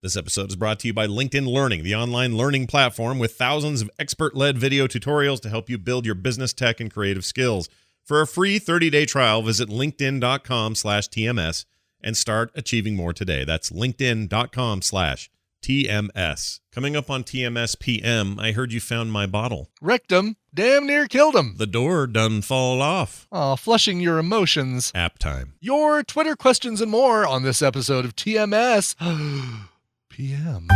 This episode is brought to you by LinkedIn Learning, the online learning platform with thousands of expert-led video tutorials to help you build your business tech and creative skills. For a free 30-day trial, visit linkedin.com/TMS and start achieving more today. That's linkedin.com/TMS. Coming up on TMS PM, I heard you found my bottle. Wrecked him. Damn near killed him. The door done fall off. Oh, flushing your emotions. App time. Your Twitter questions and more on this episode of TMS PM.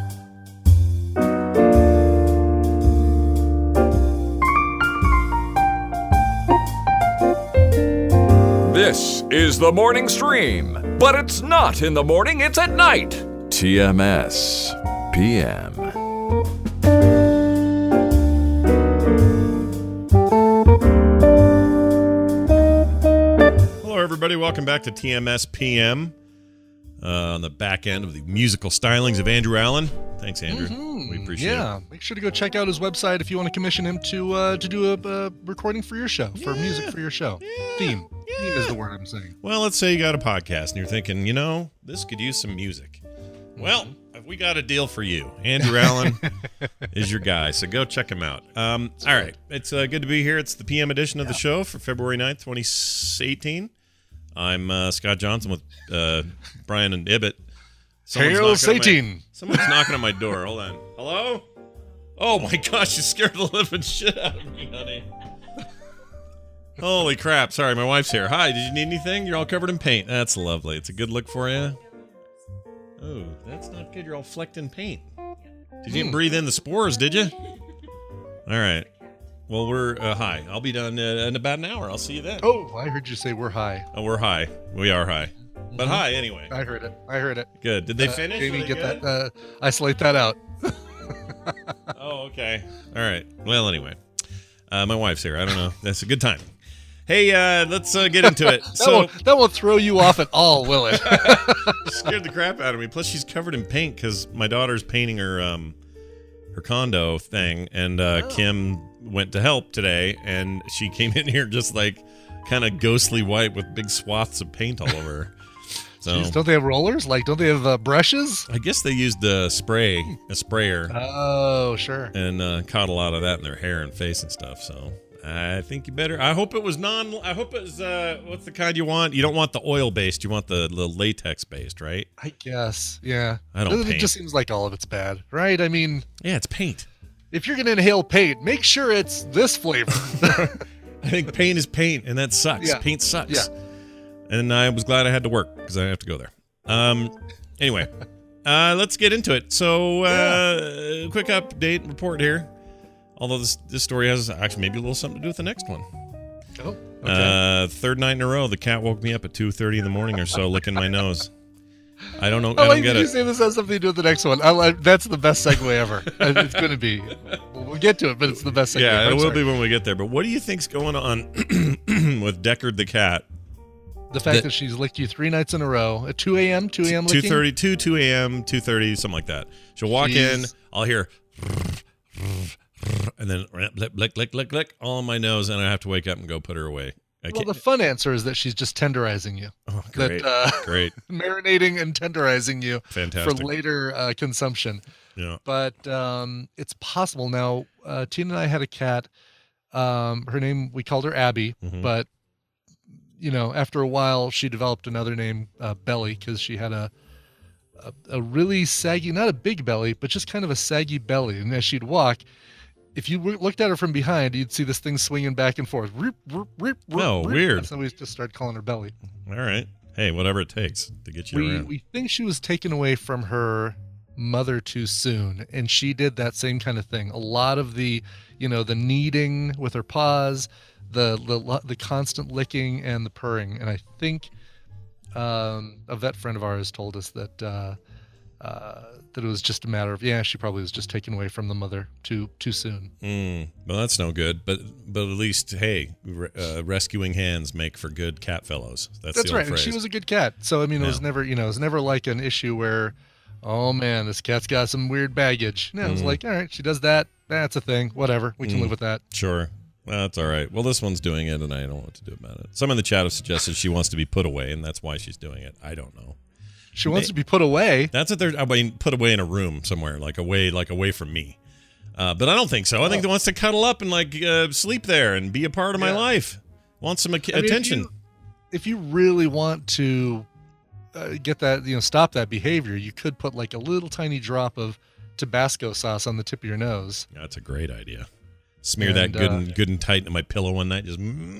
This is the morning stream, but it's not in the morning, it's at night. TMS PM. Hello, everybody. Welcome back to TMS PM. On the back end of the musical stylings of Andrew Allen. Thanks, Andrew. We appreciate it. Yeah, make sure to go check out his website if you want to commission him to do a recording for your show, for music for your show. Theme. Theme is the word I'm saying. Well, let's say you got a podcast and you're thinking, this could use some music. Well, we got a deal for you. Andrew Allen is your guy, so go check him out. All right. It's good to be here. It's the PM edition of the show for February 9th, 2018. I'm Scott Johnson with Brian and Ibbett. Hail Satan! Someone's knocking on my door. Hold on. Hello? Oh my gosh, you scared the living shit out of me, honey. Holy crap. Sorry, my wife's here. Hi, did you need anything? You're all covered in paint. That's lovely. It's a good look for you. Oh, that's not good. You're all flecked in paint. Did you breathe in the spores, did you? All right. Well, we're high. I'll be done in about an hour. I'll see you then. Oh, I heard you say we're high. Oh, we're high. We are high. But high anyway. I heard it. Good. Did they finish? Jamie, get that. Isolate that out. Oh, okay. All right. Well, anyway. My wife's here. I don't know. That's a good time. Hey, let's get into it. That won't throw you off at all, will it? Scared the crap out of me. Plus, she's covered in paint because my daughter's painting her condo thing, and Kim went to help today, and she came in here just like kind of ghostly white with big swaths of paint all over her. So, jeez, don't they have rollers? Don't they have brushes? I guess they used a sprayer. Oh, sure. And caught a lot of that in their hair and face and stuff. So I think you better. I hope it was I hope it was. What's the kind you want? You don't want the oil based. You want the latex based, right? I guess. Yeah. I don't. It just seems like all of it's bad, right? I mean, yeah, it's paint. If you're gonna inhale paint, make sure it's this flavor. I think paint is paint, and that sucks. Yeah. Paint sucks. Yeah. And I was glad I had to work because I have to go there. Anyway, let's get into it. So, quick update report here. Although this story has actually maybe a little something to do with the next one. Oh, okay. Third night in a row, the cat woke me up at 2:30 in the morning or so, licking my nose. I don't know. I don't get it. You say this has something to do with the next one. That's the best segue ever. It's going to be. We'll get to it, but it's the best segue. Yeah, it will be when we get there. But what do you think's going on with Deckard the cat? The fact that she's licked you 3 nights in a row at 2 a.m., 2 a.m. licking? 2:30, 2 a.m., 2:30, something like that. She'll walk in, I'll hear, and then lick, all on my nose, and I have to wake up and go put her away. Well, the fun answer is that she's just tenderizing you. Oh, great. Great. Marinating and tenderizing you. Fantastic. For later consumption. Yeah. But it's possible. Now, Tina and I had a cat. Her name, we called her Abby, but after a while, she developed another name, Belly, because she had a really saggy, not a big belly, but just kind of a saggy belly. And as she'd walk, if you looked at her from behind, you'd see this thing swinging back and forth. Weird. So we just started calling her Belly. All right. Hey, whatever it takes to get you around. We think she was taken away from her mother too soon, and she did that same kind of thing. A lot of the kneading with her paws, the constant licking and the purring. And I think a vet friend of ours told us that it was just a matter of, she probably was just taken away from the mother too soon. Well, that's no good. But at least, hey, rescuing hands make for good cat fellows. That's the old right. phrase. And she was a good cat. So, I mean, it was never like an issue where, oh man, this cat's got some weird baggage. No, it was like, all right, she does that. That's a thing. Whatever. We can live with that. Sure. Well, that's all right. Well, this one's doing it, and I don't know what to do about it. Some in the chat have suggested she wants to be put away, and that's why she's doing it. I don't know. She wants to be put away. That's what they're. I mean, put away in a room somewhere, like away from me. But I don't think so. I think they wants to cuddle up and sleep there and be a part of my life. Wants some attention. If you really want to get that, stop that behavior, you could put like a little tiny drop of Tabasco sauce on the tip of your nose. That's a great idea. Smear that good and tight into my pillow one night. Just.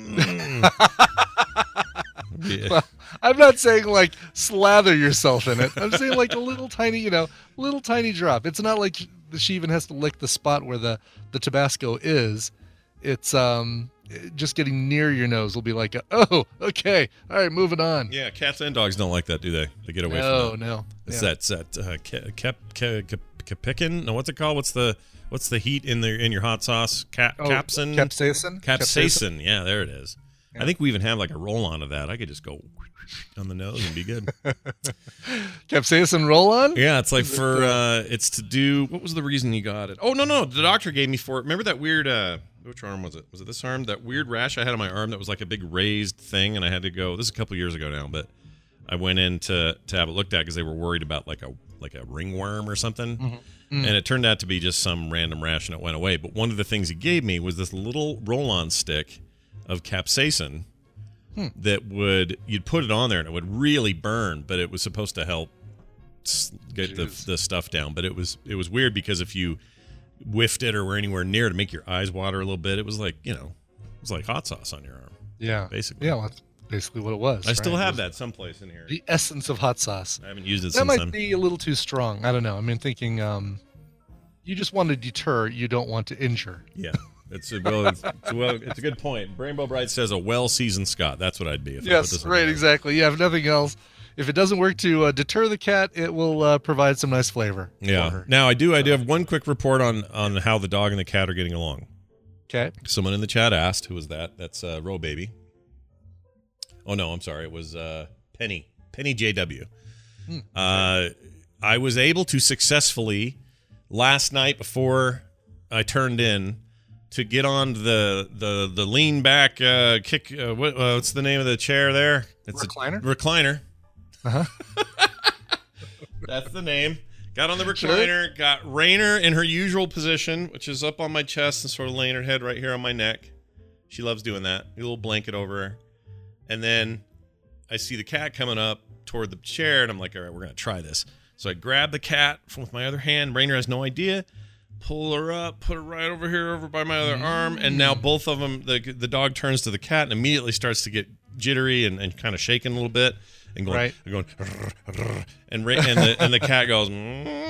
Yeah. Well, I'm not saying like slather yourself in it. I'm saying like a little tiny, little tiny drop. It's not like she even has to lick the spot where the Tabasco is. It's just getting near your nose will be like, oh, okay, all right, moving on. Yeah, cats and dogs don't like that, do they? They get away from that. No. It's that capicin? No, what's it called? What's the heat in your hot sauce? Capsaicin? Capsaicin. Yeah, there it is. Yeah. I think we even have like a roll-on of that. I could just go on the nose and be good. Capsaicin roll-on? Yeah, it's like it's to do. What was the reason you got it? Oh no, the doctor gave me for it. Remember that weird? Which arm was it? Was it this arm? That weird rash I had on my arm that was like a big raised thing, and I had to go. This is a couple years ago now, but I went in to have it looked at because they were worried about like a ringworm or something. Mm-hmm. Mm. And it turned out to be just some random rash, and it went away. But one of the things he gave me was this little roll-on stick of capsaicin that you'd put it on there and it would really burn, but it was supposed to help get the stuff down. But it was weird because if you whiffed it or were anywhere near to make your eyes water a little bit, it was like hot sauce on your arm. Yeah, basically. Yeah, well, that's basically what it was. I still have that someplace in here. The essence of hot sauce. I haven't used it that since might then. Be a little too strong. I don't know. I mean, thinking you just want to deter, you don't want to injure. Yeah. It's a good point. Rainbow Bright says a well-seasoned Scott. That's what I'd be. If yes, I put this right, exactly. Yeah, if nothing else, if it doesn't work to deter the cat, it will provide some nice flavor. Yeah. For her. Now I do have one quick report on how the dog and the cat are getting along. Okay. Someone in the chat asked, who was that? That's Row Baby. Oh no, I'm sorry. It was Penny JW. I was able to successfully last night before I turned in to get on the lean back kick. What's the name of the chair there? It's recliner. Recliner. Uh-huh. That's the name. Got on the recliner. Sure. Got Rainer in her usual position, which is up on my chest and sort of laying her head right here on my neck. She loves doing that. A little blanket over her. And then I see the cat coming up toward the chair, and I'm like, all right, we're going to try this. So I grab the cat with my other hand. Rainer has no idea. Pull her up, put her right over here, over by my other arm, and now both of them, the dog turns to the cat and immediately starts to get jittery and kind of shaking a little bit, and going, and the cat goes, oh,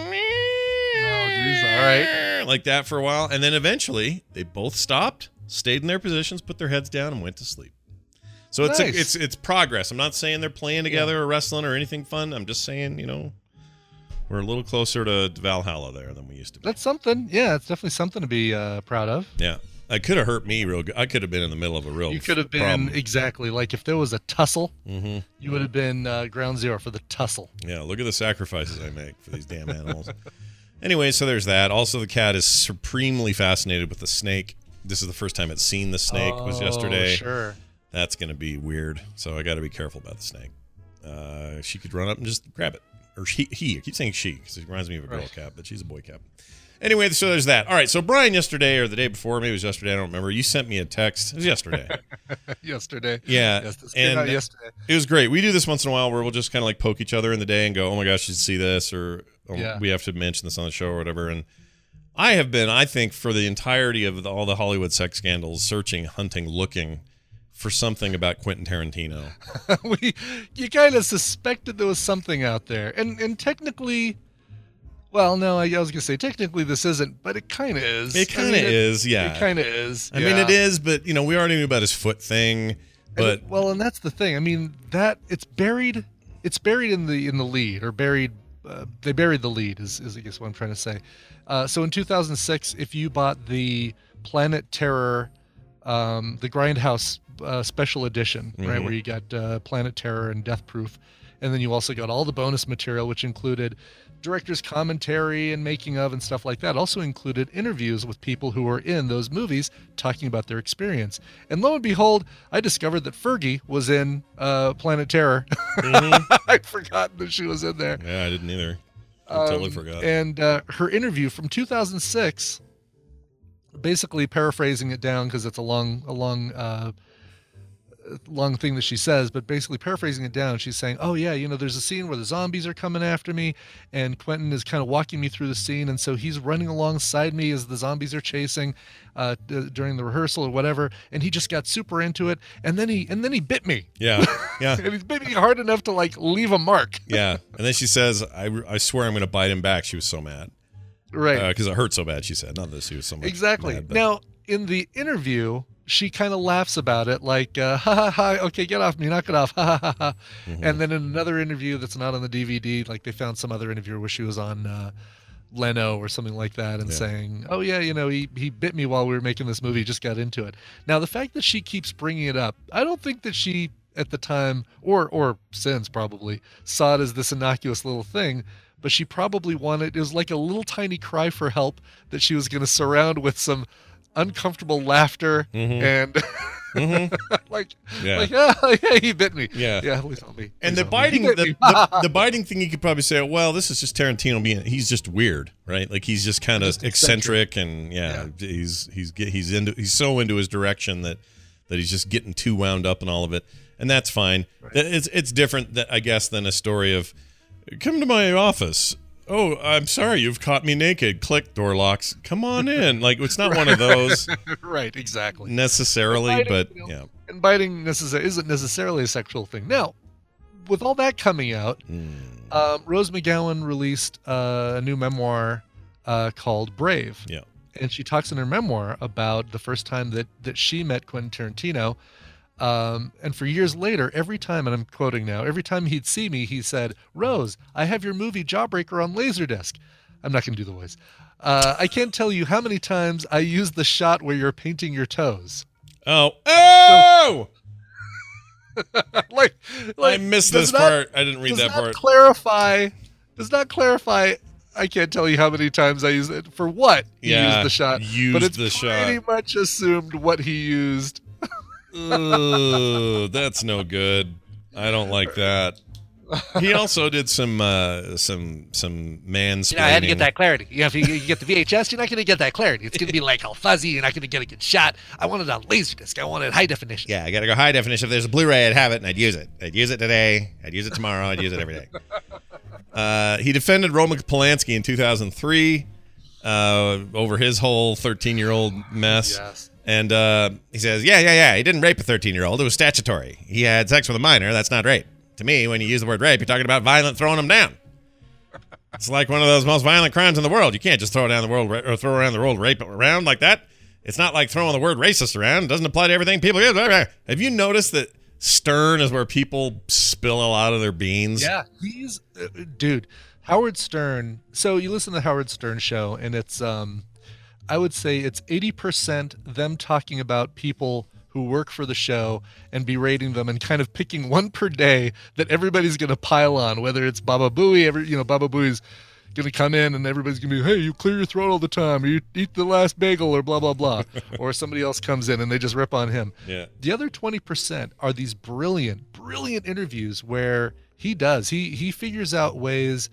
geez, all right, like that for a while, and then eventually they both stopped, stayed in their positions, put their heads down, and went to sleep. So nice. it's progress. I'm not saying they're playing together or wrestling or anything fun. I'm just saying, we're a little closer to Valhalla there than we used to be. That's something. Yeah, it's definitely something to be proud of. Yeah. It could have hurt me real good. I could have been in the middle of a real You could have been, problem. exactly. Like if there was a tussle, mm-hmm. you would have been ground zero for the tussle. Yeah, look at the sacrifices I make for these damn animals. Anyway, so there's that. Also, the cat is supremely fascinated with the snake. This is the first time it's seen the snake. Was yesterday. Sure. That's going to be weird. So I got to be careful about the snake. She could run up and just grab it. Or he. I keep saying she because it reminds me of a girl cat, but she's a boy cat. Anyway, so there's that. All right, so Brian yesterday or the day before, maybe it was yesterday, I don't remember. You sent me a text. It was yesterday. Yesterday. Yeah. Yes, this came out yesterday. It was great. We do this once in a while where we'll just kind of like poke each other in the day and go, oh my gosh, you should see this, or we have to mention this on the show or whatever. And I have been, I think, for the entirety of all the Hollywood sex scandals, searching, hunting, looking for something about Quentin Tarantino. You kind of suspected there was something out there. And technically, well, no, I was going to say technically this isn't, but it kind of is. It kind of is, yeah. It kind of is. I mean, it is, but, we already knew about his foot thing. But and that's the thing. I mean, that it's buried in the lead, or buried. They buried the lead is I guess what I'm trying to say. So in 2006, if you bought the Planet Terror, the Grindhouse special edition, right, where you got Planet Terror and Death Proof, and then you also got all the bonus material, which included director's commentary and making of and stuff like that. Also included interviews with people who were in those movies talking about their experience. And lo and behold, I discovered that Fergie was in Planet Terror. Mm-hmm. I'd forgotten that she was in there. Yeah, I didn't either. I totally forgot. And her interview from 2006, basically paraphrasing it down because it's a long thing that she says, but basically paraphrasing it down, she's saying, oh yeah, there's a scene where the zombies are coming after me and Quentin is kind of walking me through the scene, and so he's running alongside me as the zombies are chasing during the rehearsal or whatever, and he just got super into it, and then he bit me. Yeah. And he bit me hard enough to like leave a mark. Yeah. And then she says, I swear I'm going to bite him back. She was so mad. Right. Because it hurt so bad, she said. Not that she was so much Exactly. mad, but... Now, in the interview, she kind of laughs about it, like, ha ha ha, okay, get off me, knock it off, ha ha ha ha. Mm-hmm. And then in another interview that's not on the DVD, like they found some other interview where she was on Leno or something like that and saying, oh yeah, he bit me while we were making this movie, just got into it. Now, the fact that she keeps bringing it up, I don't think that she, at the time, or since probably, saw it as this innocuous little thing, but she probably wanted, it was like a little tiny cry for help that she was going to surround with some uncomfortable laughter and like yeah, he bit me. Yeah, please help me. And Please the help me. biting, the biting thing, you could probably say, well, this is just Tarantino he's just weird, right? Like he's just kind of eccentric, and he's so into his direction that he's just getting too wound up in all of it, and that's fine. Right. It's different, I guess, than a story of come to my office. Oh, I'm sorry, you've caught me naked. Click, door locks. Come on in. Like, it's not one of those. Right, exactly. Necessarily, biting, but yeah. And biting isn't necessarily a sexual thing. Now, with all that coming out, Rose McGowan released a new memoir called Brave. Yeah. And she talks in her memoir about the first time that she met Quentin Tarantino. And for years later, every time, and I'm quoting now, every time he'd see me, he said, Rose, I have your movie Jawbreaker on Laserdisc. I'm not going to do the voice. I can't tell you how many times I used the shot where you're painting your toes. Oh! like I missed this part. I didn't read that part. Does not clarify. I can't tell you how many times I used it. For what he used the shot. But it's pretty much assumed what he used. Ooh, that's no good. I don't like that. He also did some mansplaining. I had to get that clarity. If you get the VHS, you're not going to get that clarity. It's going to be like all fuzzy. You're not going to get a good shot. I want it on Laserdisc. I want it high definition. Yeah, I got to go high definition. If there's a Blu-ray, I'd have it, and I'd use it. I'd use it today. I'd use it tomorrow. I'd use it every day. He defended Roman Polanski in 2003 over his whole 13-year-old mess. Yes. And he says, yeah, he didn't rape a 13-year-old. It was statutory. He had sex with a minor. That's not rape. To me, when you use the word rape, you're talking about violent throwing them down. It's like one of those most violent crimes in the world. You can't just throw around the word rape around like that. It's not like throwing the word racist around. It doesn't apply to everything people do. Have you noticed that Stern is where people spill a lot of their beans? Yeah, dude, Howard Stern. So you listen to the Howard Stern show, and it's I would say it's 80% them talking about people who work for the show and berating them and kind of picking one per day that everybody's going to pile on, whether it's Baba Booey, Baba Booey's going to come in and everybody's going to be, hey, you clear your throat all the time, or you eat the last bagel, or blah, blah, blah. Or somebody else comes in and they just rip on him. Yeah. The other 20% are these brilliant interviews where he figures out ways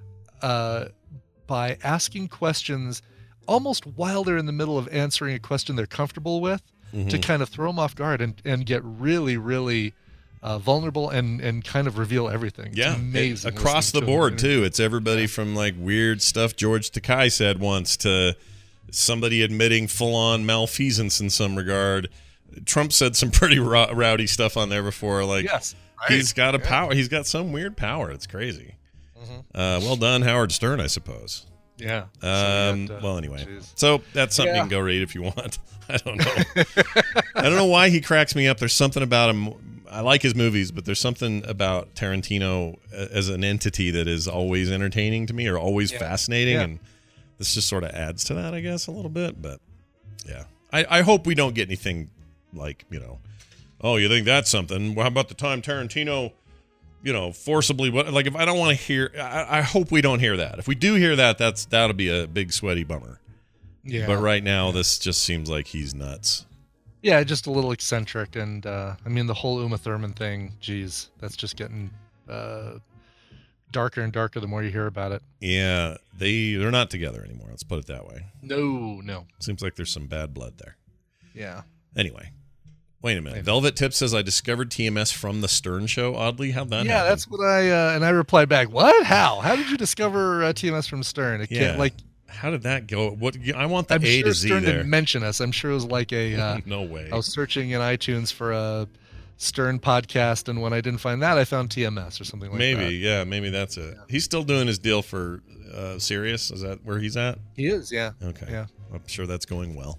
by asking questions almost while they're in the middle of answering a question they're comfortable with, to kind of throw them off guard and get really, really vulnerable and kind of reveal everything. Yeah, it's amazing. Across the board, too. It's everybody from like weird stuff George Takei said once to somebody admitting full-on malfeasance in some regard. Trump said some pretty rowdy stuff on there before. Like, yes, right. He's got a power. He's got some weird power. It's crazy. Well done, Howard Stern, I suppose. Yeah. Well, anyway. So that's something you can go read if you want. I don't know. I don't know why he cracks me up. There's something about him. I like his movies, but there's something about Tarantino as an entity that is always entertaining to me, or always fascinating. And this just sort of adds to that, I guess, a little bit. But yeah, I hope we don't get anything like, oh, you think that's something? Well, how about the time Tarantino forcibly, like if I don't want to hear, I hope we don't hear that. If we do hear that, that'll be a big sweaty bummer. Yeah. But right now, this just seems like he's nuts. Yeah, just a little eccentric, and I mean the whole Uma Thurman thing. Geez, that's just getting darker and darker the more you hear about it. Yeah, they're not together anymore. Let's put it that way. No. Seems like there's some bad blood there. Yeah. Anyway, wait a minute. Velvet Tip says I discovered TMS from the Stern Show. Oddly, how'd that happen? Yeah, that's what I replied back. What? How did you discover TMS from Stern? How did that go? What I want the I'm A sure to Z Stern there. didn't mention us. I'm sure it was like a no way. I was searching in iTunes for a Stern podcast, and when I didn't find that, I found TMS or something like that. Maybe that's it. Yeah. He's still doing his deal for Sirius. Is that where he's at? He is, yeah. Okay. Yeah. I'm sure that's going well.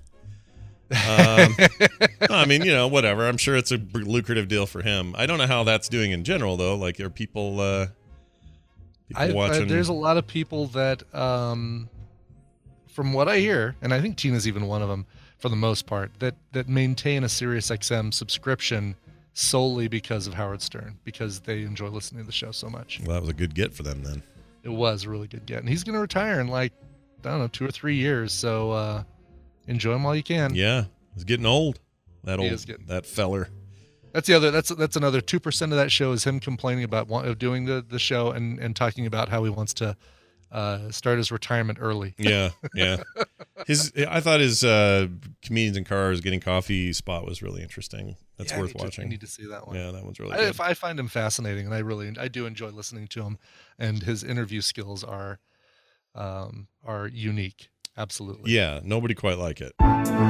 I mean, whatever. I'm sure it's a lucrative deal for him. I don't know how that's doing in general, though. Like, are people watching? There's a lot of people that, from what I hear, and I think Tina's even one of them, for the most part, that maintain a SiriusXM subscription solely because of Howard Stern, because they enjoy listening to the show so much. Well, that was a good get for them then. It was a really good get. And he's going to retire in 2 or 3 years, so enjoy him while you can. Yeah, he's getting old. That feller. That's another 2% of that show is him complaining about doing the show and talking about how he wants to start his retirement early. Yeah. I thought his Comedians in Cars Getting Coffee spot was really interesting. That's worth watching. I need to see that one. Yeah, that one's really good. I find him fascinating, and I do enjoy listening to him, and his interview skills are unique. Absolutely. Yeah, nobody quite like it.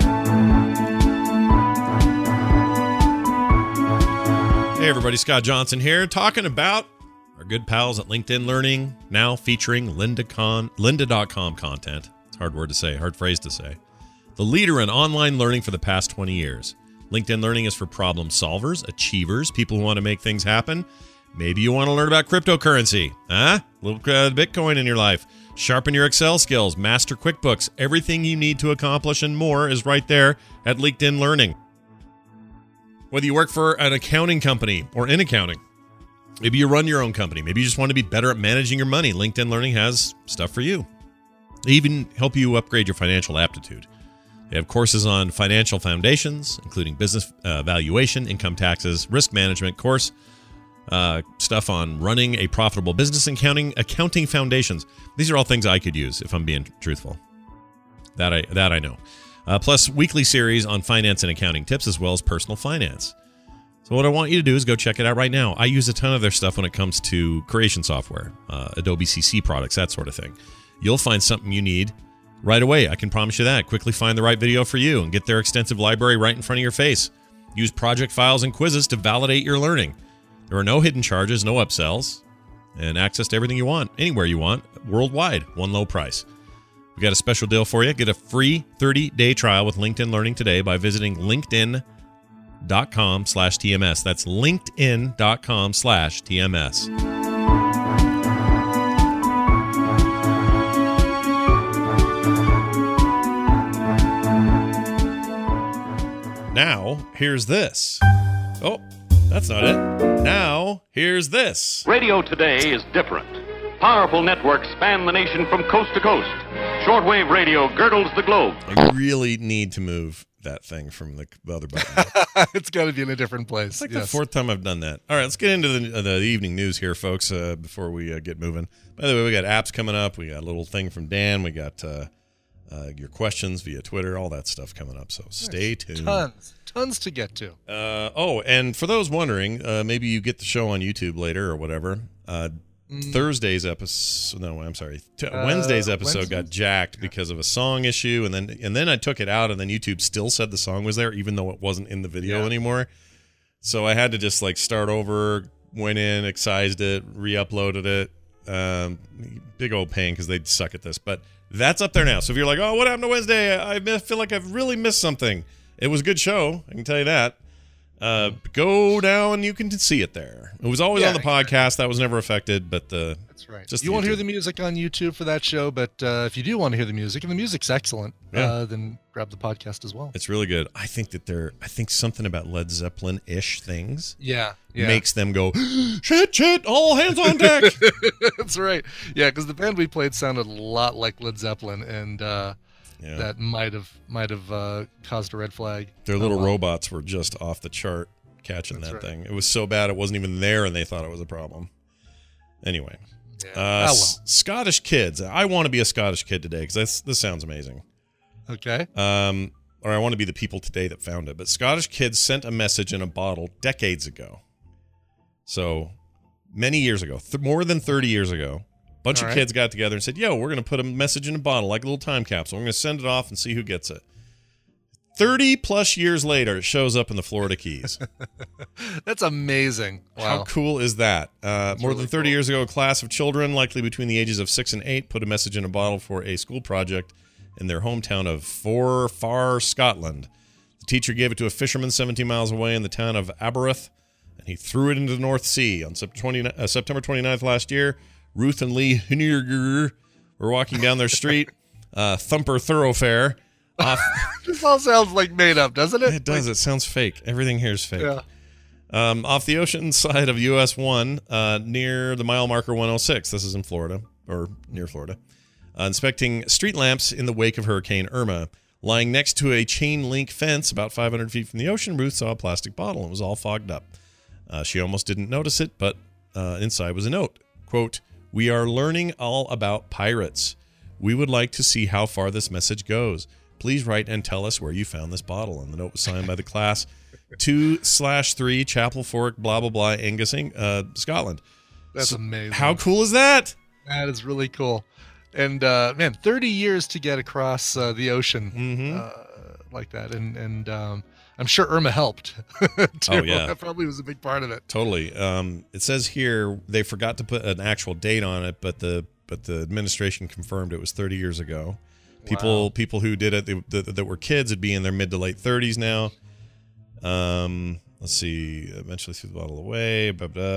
Hey everybody, Scott Johnson here, talking about our good pals at LinkedIn Learning, now featuring lynda.com content. It's a hard word to say, hard phrase to say. The leader in online learning for the past 20 years. LinkedIn Learning is for problem solvers, achievers, people who want to make things happen. Maybe you want to learn about cryptocurrency, a little Bitcoin in your life. Sharpen your Excel skills, master QuickBooks. Everything you need to accomplish and more is right there at LinkedIn Learning. Whether you work for an accounting company or in accounting, maybe you run your own company, maybe you just want to be better at managing your money, LinkedIn Learning has stuff for you. They even help you upgrade your financial aptitude. They have courses on financial foundations, including business valuation, income taxes, risk management, stuff on running a profitable business, accounting foundations. These are all things I could use if I'm being truthful. That I know. Plus weekly series on finance and accounting tips, as well as personal finance. So what I want you to do is go check it out right now. I use a ton of their stuff when it comes to creation software, Adobe CC products, that sort of thing. You'll find something you need right away. I can promise you that. Quickly find the right video for you and get their extensive library right in front of your face. Use project files and quizzes to validate your learning. There are no hidden charges, no upsells, and access to everything you want, anywhere you want, worldwide, one low price. We got a special deal for you. Get a free 30-day trial with LinkedIn Learning today by visiting linkedin.com/TMS. That's linkedin.com/TMS. Now, here's this. Oh, that's not it. Now, here's this. Radio today is different. Powerful networks span the nation from coast to coast. Shortwave radio girdles the globe. I really need to move that thing from the other button. It's got to be in a different place. It's like the fourth time I've done that. All right, let's get into the evening news here, folks, before we get moving. By the way, we got apps coming up. We got a little thing from Dan. We got your questions via Twitter, all that stuff coming up. So stay tuned. Tons to get to. And for those wondering, maybe you get the show on YouTube later or whatever. Thursday's episode, Wednesday's episode got jacked because of a song issue, and then I took it out, and then YouTube still said the song was there, even though it wasn't in the video anymore. So I had to just start over, went in, excised it, re-uploaded it. Big old pain because they suck at this, but that's up there now. So if you're like, oh, what happened to Wednesday? I feel like I've really missed something. It was a good show, I can tell you that. Go down, you can see it there. It was always on the podcast. That was never affected, but that's right. Just you won't hear the music on YouTube for that show, but if you do want to hear the music, and the music's excellent, then grab the podcast as well. It's really good. I think something about Led Zeppelin-ish things makes them go, shit, all hands on deck. That's right. Yeah, because the band we played sounded a lot like Led Zeppelin, and that might have caused a red flag. Their little robots were just off the chart catching that thing. It was so bad it wasn't even there, and they thought it was a problem. Anyway, Scottish kids. I want to be a Scottish kid today because this sounds amazing. Okay. Or I want to be the people today that found it. But Scottish kids sent a message in a bottle decades ago. So many years ago, more than 30 years ago, a bunch of kids got together and said, yo, we're going to put a message in a bottle, like a little time capsule. We're going to send it off and see who gets it. 30 plus years later, it shows up in the Florida Keys. That's amazing. Wow. How cool is that? More than 30 years ago, a class of children, likely between the ages of 6 and 8, put a message in a bottle for a school project in their hometown of Forfar, Scotland. The teacher gave it to a fisherman 17 miles away in the town of Aberystwyth, and he threw it into the North Sea. On September 29th last year, Ruth and Lee Hunniger were walking down their street, Thumper Thoroughfare. This all sounds like made up, doesn't it? It does. It sounds fake. Everything here is fake. Yeah. Off the ocean side of US 1, near the mile marker 106. This is in Florida, or near Florida. Inspecting street lamps in the wake of Hurricane Irma. Lying next to a chain link fence about 500 feet from the ocean, Ruth saw a plastic bottle and was all fogged up. She almost didn't notice it, but inside was a note. Quote, "We are learning all about pirates. We would like to see how far this message goes. Please write and tell us where you found this bottle." And the note was signed by the class 2/3 Chapel Fork, blah, blah, blah, Angus, Scotland. That's amazing. How cool is that? That is really cool. And, man, 30 years to get across the ocean like that. And I'm sure Irma helped, too. Oh, yeah. That probably was a big part of it. Totally. It says here they forgot to put an actual date on it, but the administration confirmed it was 30 years ago. People who did it that were kids would be in their mid to late 30s now. Let's see. Eventually threw the bottle away.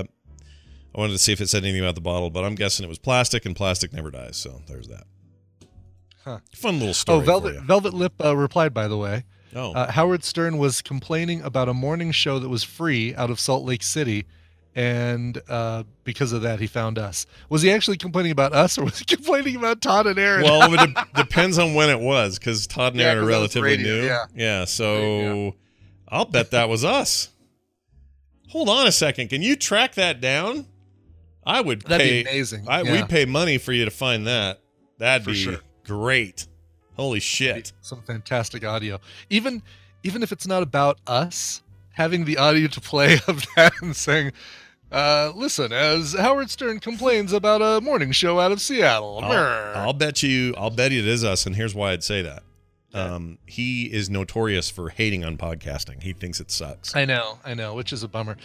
I wanted to see if it said anything about the bottle, but I'm guessing it was plastic, and plastic never dies. So there's that. Huh. Fun little story. Velvet Lip replied, by the way. Oh. Howard Stern was complaining about a morning show that was free out of Salt Lake City, and because of that, he found us. Was he actually complaining about us, or was he complaining about Todd and Aaron? Well, it depends on when it was, because Todd and Aaron are relatively new. Yeah. So I'll bet that was us. Hold on a second. Can you track that down? That'd be amazing. We'd pay money for you to find that. That'd be sure. Great. Holy shit. Some fantastic audio. Even if it's not about us, having the audio to play of that and saying, listen, as Howard Stern complains about a morning show out of Seattle. I'll bet you it is us, and here's why I'd say that. He is notorious for hating on podcasting. He thinks it sucks. I know, which is a bummer.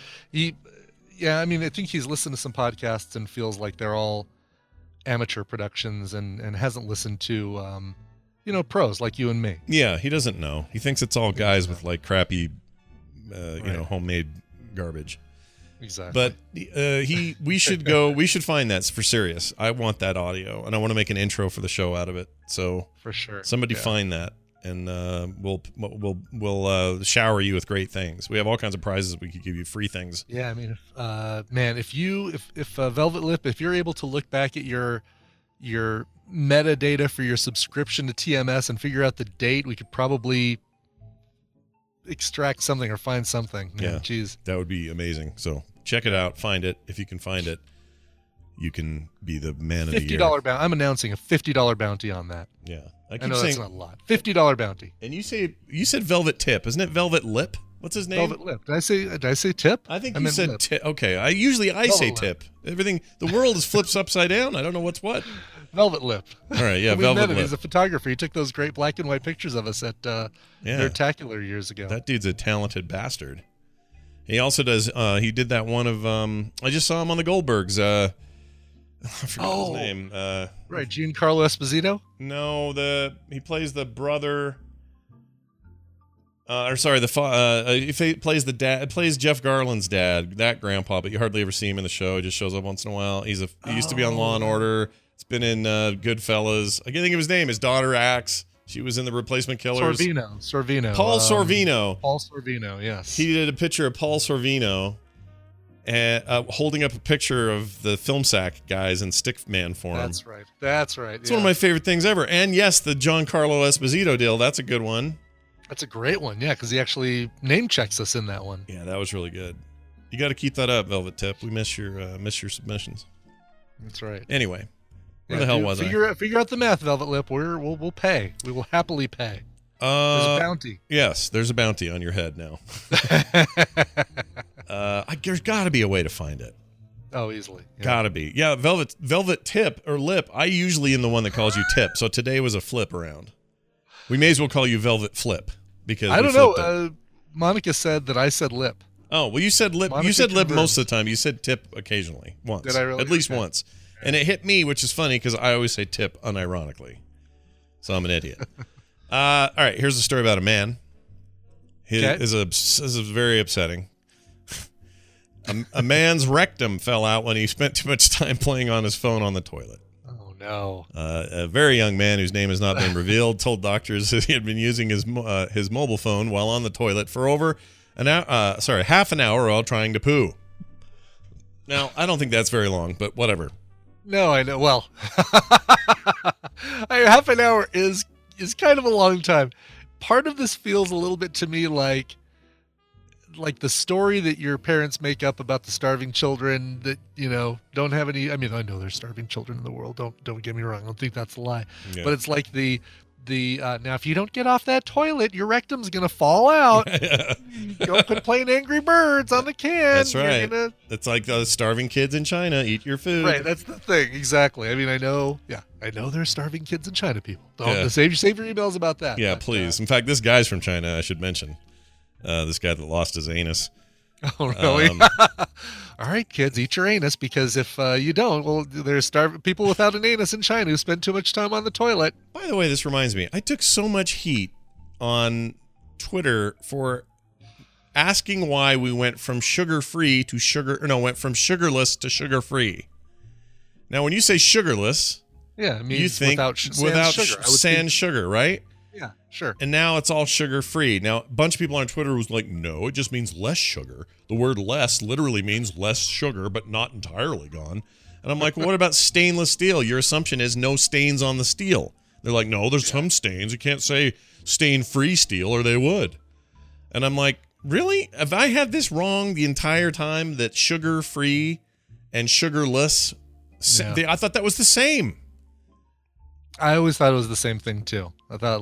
I think he's listened to some podcasts and feels like they're all amateur productions and hasn't listened to, pros like you and me. Yeah, he doesn't know. He thinks it's all guys with like crappy, homemade garbage. Exactly. But we should find that for serious. I want that audio, and I want to make an intro for the show out of it. So for sure, somebody find that, and we'll shower you with great things. We have all kinds of prizes. We could give you free things. Yeah, I mean, if Velvet Lip, if you're able to look back at your metadata for your subscription to TMS and figure out the date, we could probably extract something or find something. Yeah, geez, that would be amazing. So check it out, find it. If you can find it, you can be the man of the year. $50 bounty. I'm announcing a $50 bounty on that. Yeah, I know saying, that's not a lot. $50 bounty. And you said Velvet Tip, isn't it? Velvet Lip? What's his name? Velvet Lip. Did I say tip? I think you said tip. Okay, I say tip. Everything. The world is flipped upside down. I don't know what's what. Velvet Lip. All right, yeah, Velvet Lip. He's a photographer. He took those great black and white pictures of us at Nerdtacular years ago. That dude's a talented bastard. He also does. He did that one of. I just saw him on the Goldbergs. I forgot his name. Right, Giancarlo Esposito. No, he plays the brother. He plays the dad. Plays Jeff Garland's dad, that grandpa, but you hardly ever see him in the show. He just shows up once in a while. He used to be on Law and Order. It's been in Goodfellas. I can't think of his name. His daughter acts. She was in The Replacement Killers. Sorvino. Paul Sorvino. Paul Sorvino. Yes. He did a picture of Paul Sorvino, and holding up a picture of the Film Sack guys in Stickman form. That's right. It's one of my favorite things ever. And yes, the Giancarlo Esposito deal. That's a good one. That's a great one, yeah, because he actually name checks us in that one. Yeah, that was really good. You got to keep that up, Velvet Tip. We miss your submissions. That's right. Anyway, where the hell was I? Figure out the math, Velvet Lip. We'll pay. We will happily pay. There's a bounty. Yes, there's a bounty on your head now. There's got to be a way to find it. Oh, easily. Yeah. Gotta be. Yeah, Velvet Tip or Lip. I usually am the one that calls you Tip, so today was a flip around. We may as well call you Velvet Flip because I don't know. Monica said that I said Lip. Oh, well, you said Lip. You said Lip most of the time. You said Tip occasionally, once. Did I really? At least once. And it hit me, which is funny because I always say Tip unironically. So I'm an idiot. All right, here's a story about a man. This is very upsetting. A man's rectum fell out when he spent too much time playing on his phone on the toilet. Oh, no. A very young man whose name has not been revealed told doctors that he had been using his mobile phone while on the toilet for over half an hour while trying to poo. Now, I don't think that's very long, but whatever. No, I know. Well, half an hour is kind of a long time. Part of this feels a little bit to me like the story that your parents make up about the starving children that, don't have any. I mean, I know there's starving children in the world. Don't get me wrong. I don't think that's a lie. Yeah. But it's like the now if you don't get off that toilet, your rectum's gonna fall out. Go quit playing Angry Birds on the can. That's right. It's like the starving kids in China. Eat your food. Right. That's the thing. Exactly. I mean, I know there's starving kids in China. People don't save your emails about that. Yeah, please. In fact, this guy's from China. I should mention. This guy that lost his anus. Oh, really? All right, kids, eat your anus, because if you don't, well, there's people without an anus in China who spend too much time on the toilet. By the way, this reminds me, I took so much heat on Twitter for asking why we went from sugar-free to went from sugarless to sugar-free. Now, when you say sugarless, it means you think without sans sugar, right? Yeah, sure. And now it's all sugar-free. Now, a bunch of people on Twitter was like, no, it just means less sugar. The word less literally means less sugar, but not entirely gone. And I'm like, well, what about stainless steel? Your assumption is no stains on the steel. They're like, no, there's some stains. You can't say stain-free steel or they would. And I'm like, really? Have I had this wrong the entire time that sugar-free and sugarless, I thought that was the same. I always thought it was the same thing too. I thought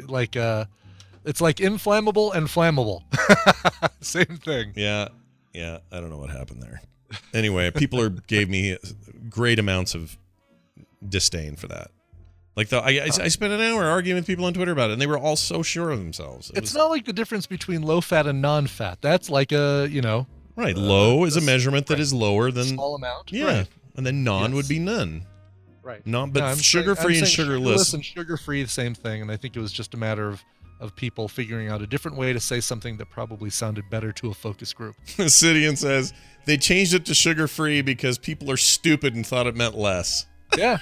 it's like inflammable and flammable. Same thing. Yeah. I don't know what happened there. Anyway, people gave me great amounts of disdain for that. Like I spent an hour arguing with people on Twitter about it, and they were all so sure of themselves. It's not like the difference between low fat and non-fat. That's like right. Low is a measurement that is lower than small amount. Yeah, right. And then non would be none. Right. But sugar-free and sugarless. And sugar-free, the same thing. And I think it was just a matter of people figuring out a different way to say something that probably sounded better to a focus group. Sidian says they changed it to sugar-free because people are stupid and thought it meant less. Yeah,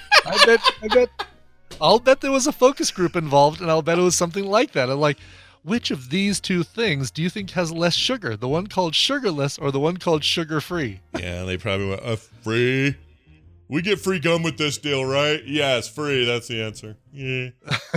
I'll bet there was a focus group involved, and I'll bet it was something like that. I'm like, which of these two things do you think has less sugar? The one called sugarless or the one called sugar-free? Yeah, they probably went, free. We get free gum with this deal, right? Yeah, it's free. That's the answer. Yeah.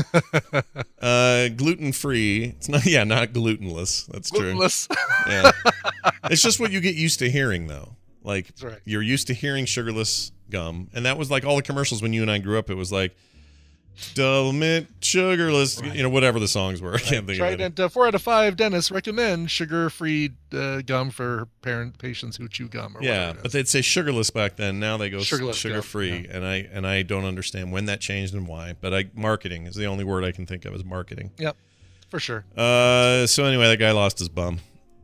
Gluten-free. It's not glutenless. That's glutenless. True. Yeah. It's just what you get used to hearing, though. Like, right. You're used to hearing sugarless gum. And that was like all the commercials when you and I grew up. It was like, double mint, sugarless, right. Whatever the songs were. I can't think of it. And 4 out of 5 dentists recommend sugar-free gum for patients who chew gum. But they'd say sugarless back then. Now they go sugar-free, yeah. and I don't understand when that changed and why. But marketing is the only word I can think of is marketing. Yep, for sure. So anyway, that guy lost his bum.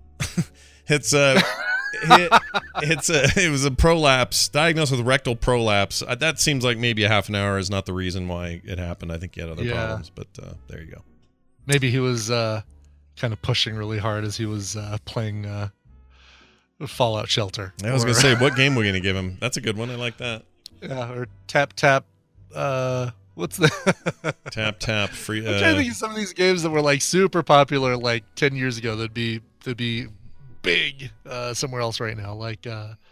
It was a prolapse, diagnosed with rectal prolapse. That seems like maybe a half an hour is not the reason why it happened. I think he had other problems, but there you go. Maybe he was kind of pushing really hard as he was playing Fallout Shelter. I was going to say, what game we're going to give him? That's a good one. I like that. Yeah, or Tap Tap. What's the Tap free? I'm trying to think of some of these games that were like super popular like 10 years ago. That'd be big somewhere else right now, like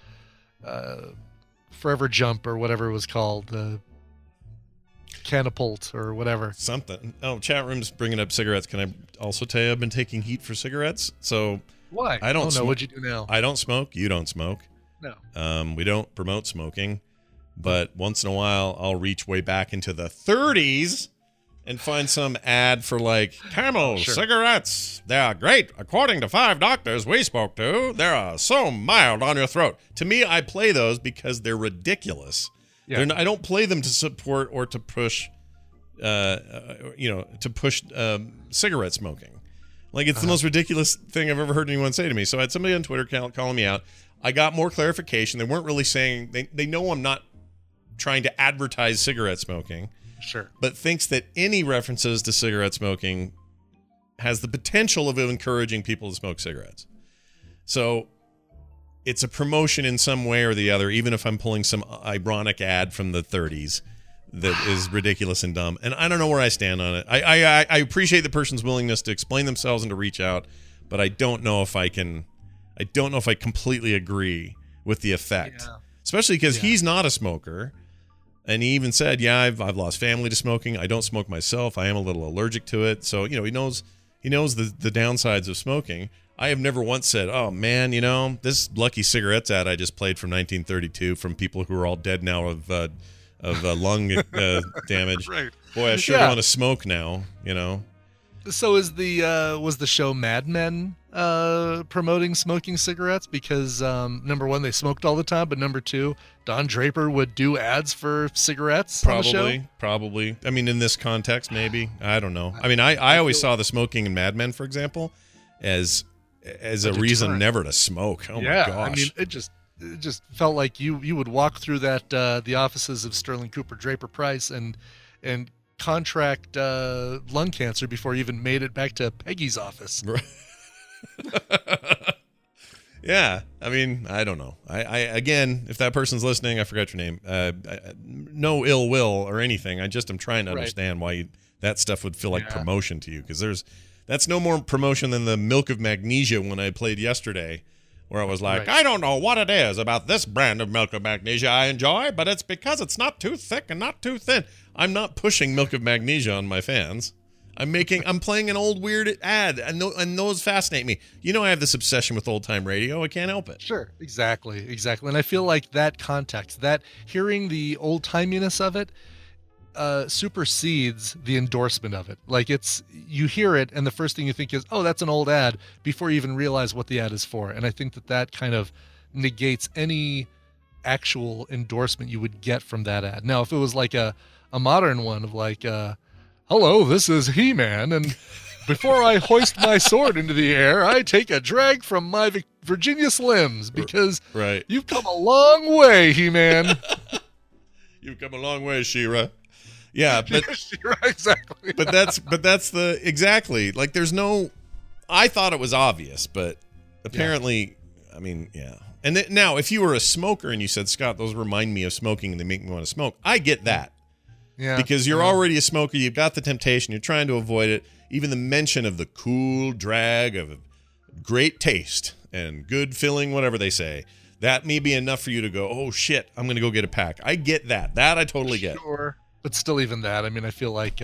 Forever Jump or whatever it was called, Catapult or whatever. Something. Oh, chat room's bringing up cigarettes. Can I also tell you I've been taking heat for cigarettes? So why? I don't. know. What'd you do now? I don't smoke. You don't smoke. No. We don't promote smoking, but once in a while I'll reach way back into the 30s and find some ad for like Camel cigarettes. They are great. According to 5 doctors we spoke to, they are so mild on your throat. To me, I play those because they're ridiculous. Yeah. I don't play them to support or to push, cigarette smoking. Like, it's the most ridiculous thing I've ever heard anyone say to me. So I had somebody on Twitter calling me out. I got more clarification. They weren't really saying, they know I'm not trying to advertise cigarette smoking. Sure. But thinks that any references to cigarette smoking has the potential of encouraging people to smoke cigarettes. So it's a promotion in some way or the other, even if I'm pulling some ironic ad from the 30s that is ridiculous and dumb. And I don't know where I stand on it. I appreciate the person's willingness to explain themselves and to reach out, but I don't know if I completely agree with the effect. Yeah. Especially because he's not a smoker. And he even said, I've lost family to smoking. I don't smoke myself. I am a little allergic to it. So, he knows the downsides of smoking. I have never once said, oh, man, this Lucky Cigarettes ad I just played from 1932 from people who are all dead now of lung damage. Right. Boy, I sure want to smoke now, So was the show Mad Men promoting smoking cigarettes? Because number one, they smoked all the time, but number two, Don Draper would do ads for cigarettes on the show? Probably. I mean, in this context, maybe. I don't know. I mean, I always saw the smoking in Mad Men, for example, as a reason never to smoke. Oh, my gosh. I mean, it just felt like you would walk through that the offices of Sterling Cooper Draper Price and contract lung cancer before you even made it back to Peggy's office. Yeah, I mean, I don't know. I again, if that person's listening, I forgot your name. No ill will or anything. I just am trying to understand why that stuff would feel like promotion to you, because that's no more promotion than the milk of magnesia when I played yesterday, where I was like, I don't know what it is about this brand of milk of magnesia I enjoy, but it's because it's not too thick and not too thin. I'm not pushing milk of magnesia on my fans. I'm playing an old weird ad, and those fascinate me. I have this obsession with old time radio. I can't help it. Sure, exactly. And I feel like that context, that hearing the old timiness of it, supersedes the endorsement of it. Like, you hear it, and the first thing you think is, oh, that's an old ad, before you even realize what the ad is for. And I think that kind of negates any actual endorsement you would get from that ad. Now, if it was like a modern one of like, hello, this is He-Man, and before I hoist my sword into the air, I take a drag from my Virginia Slims, because you've come a long way, He-Man. You've come a long way, She-Ra. Yeah, but She-Ra, exactly. but that's exactly. Like, there's no. I thought it was obvious, but apparently, I mean, yeah. And now, if you were a smoker and you said, Scott, those remind me of smoking and they make me want to smoke, I get that. Yeah, because you're already a smoker, you've got the temptation, you're trying to avoid it. Even the mention of the cool drag of great taste and good filling, whatever they say, that may be enough for you to go, oh shit, I'm going to go get a pack. I get that. That I totally get. Sure, but still, even that, I mean, I feel like,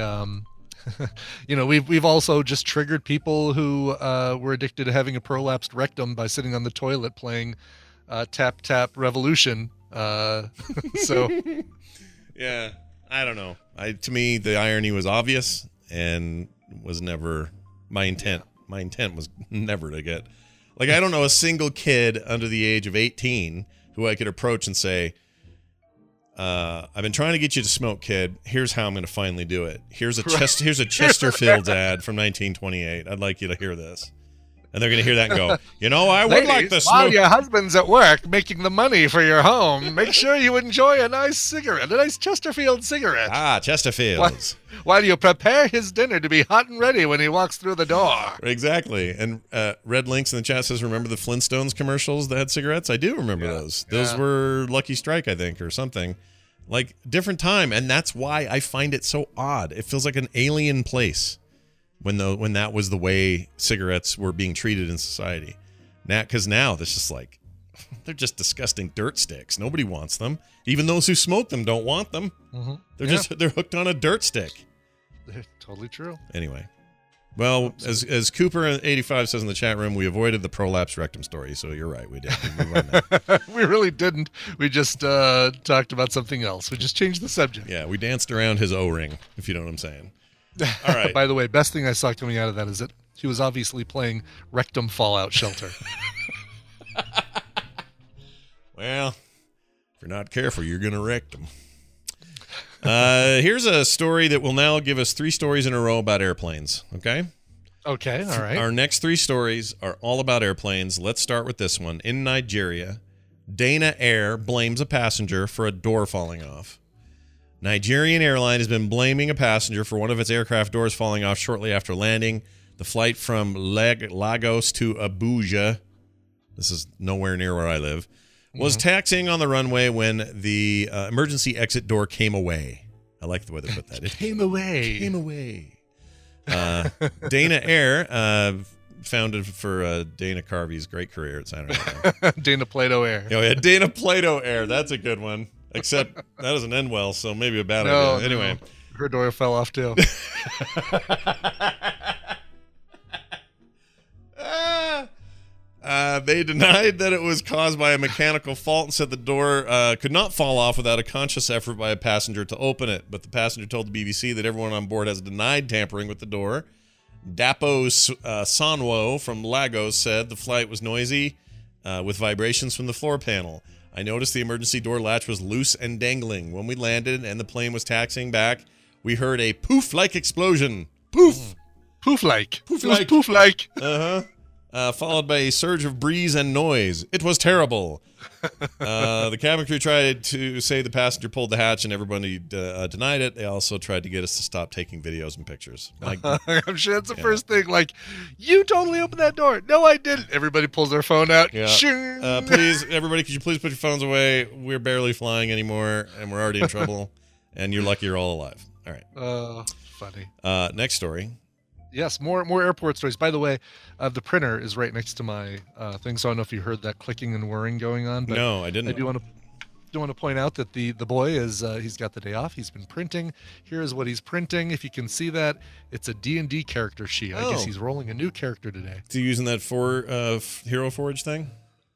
we've also just triggered people who were addicted to having a prolapsed rectum by sitting on the toilet playing Tap Tap Revolution. So, yeah. I don't know. To me, the irony was obvious and was never my intent. Yeah. My intent was never to get, like, I don't know a single kid under the age of 18 who I could approach and say, I've been trying to get you to smoke, kid. Here's how I'm going to finally do it. Here's a Chesterfield's ad from 1928. I'd like you to hear this. And they're going to hear that and go, you know, I would like the while smoke. your husband's at work making the money for your home, make sure you enjoy a nice cigarette, a nice Chesterfield cigarette. Ah, Chesterfields. While you prepare his dinner to be hot and ready when he walks through the door. Exactly. And Red Links in the chat says, remember the Flintstones commercials that had cigarettes? I do remember those. Those were Lucky Strike, I think, or something. Like, different time. And that's why I find it so odd. It feels like an alien place when that was the way cigarettes were being treated in society. Because now this is like, they're just disgusting dirt sticks. Nobody wants them. Even those who smoke them don't want them. Mm-hmm. They're hooked on a dirt stick. They're totally true. Anyway. Well, as Cooper 85 says in the chat room, we avoided the prolapse rectum story, so you're right. We did. We really didn't. We just talked about something else. We just changed the subject. Yeah, we danced around his O-ring, if you know what I'm saying. All right. By the way, best thing I saw coming out of that is that he was obviously playing Rectum Fallout Shelter. Well, if you're not careful, you're going to rectum. Here's a story that will now give us 3 stories in a row about airplanes, okay? Okay, all right. Our next 3 stories are all about airplanes. Let's start with this one. In Nigeria, Dana Air blames a passenger for a door falling off. Nigerian airline has been blaming a passenger for one of its aircraft doors falling off shortly after landing. The flight from Lagos to Abuja, this is nowhere near where I live, was taxiing on the runway when the emergency exit door came away. I like the way they put that. It came away. Came away. Dana Air, founded for Dana Carvey's great career at Saturday Night. Dana Plato Air. Oh, yeah, Dana Plato Air. That's a good one. Except that doesn't end well, so maybe a bad idea. Anyway. No. Her door fell off, too. They denied that it was caused by a mechanical fault and said the door could not fall off without a conscious effort by a passenger to open it. But the passenger told the BBC that everyone on board has denied tampering with the door. Dapo Sanwo from Lagos said the flight was noisy with vibrations from the floor panel. I noticed the emergency door latch was loose and dangling. When we landed and the plane was taxiing back, we heard a poof-like explosion. Poof! Poof-like. Poof-like. Poof-like. Followed by a surge of breeze and noise. It was terrible. The cabin crew tried to say the passenger pulled the hatch and everybody denied it. They also tried to get us to stop taking videos and pictures. Like, I'm sure that's the first thing. Like, you totally opened that door. No, I didn't. Everybody pulls their phone out. Yeah. Please, everybody, could you please put your phones away? We're barely flying anymore, and we're already in trouble. And you're lucky you're all alive. All right. Funny. Next story. Yes, more airport stories. By the way, the printer is right next to my thing, so I don't know if you heard that clicking and whirring going on. But no, I didn't. I do want to point out that the boy is he's got the day off. He's been printing. Here is what he's printing. If you can see that, it's a D&D character sheet. I guess he's rolling a new character today. So you using that for Hero Forge thing?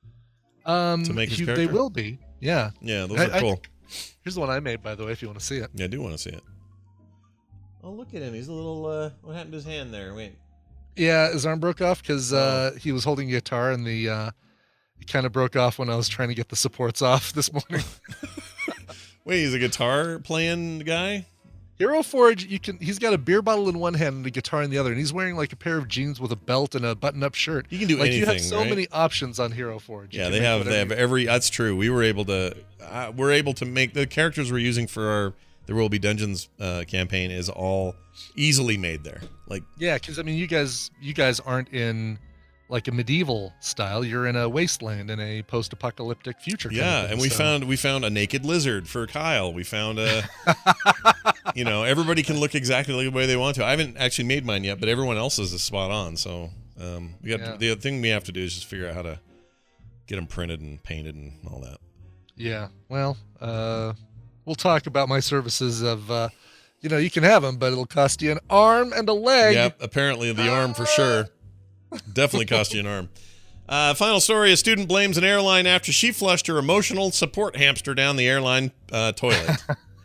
To make his character? They will be. Yeah. Yeah, those are cool. Here's the one I made, by the way, if you want to see it. Yeah, I do want to see it. Oh, look at him. He's a little, what happened to his hand there? Wait. Yeah, his arm broke off because he was holding a guitar and it kind of broke off when I was trying to get the supports off this morning. Wait, he's a guitar playing guy? Hero Forge, he's got a beer bottle in one hand and a guitar in the other, and he's wearing like a pair of jeans with a belt and a button-up shirt. You can do anything, you have so right? many options on Hero Forge. Yeah, they have every. That's true. We were able to. We're able to make the characters we're using for our There Will Be Dungeons campaign is all easily made there. Like, yeah, because I mean, you guys aren't in like a medieval style. You're in a wasteland in a post-apocalyptic future. Yeah, and we found a naked lizard for Kyle. We found a. Everybody can look exactly the way they want to. I haven't actually made mine yet, but everyone else's is spot on. So the thing we have to do is just figure out how to get them printed and painted and all that. Yeah. Well, we'll talk about my services of, you can have them, but it'll cost you an arm and a leg. Yep. Apparently the arm for sure. Definitely cost you an arm. Final story: a student blames an airline after she flushed her emotional support hamster down the airline toilet.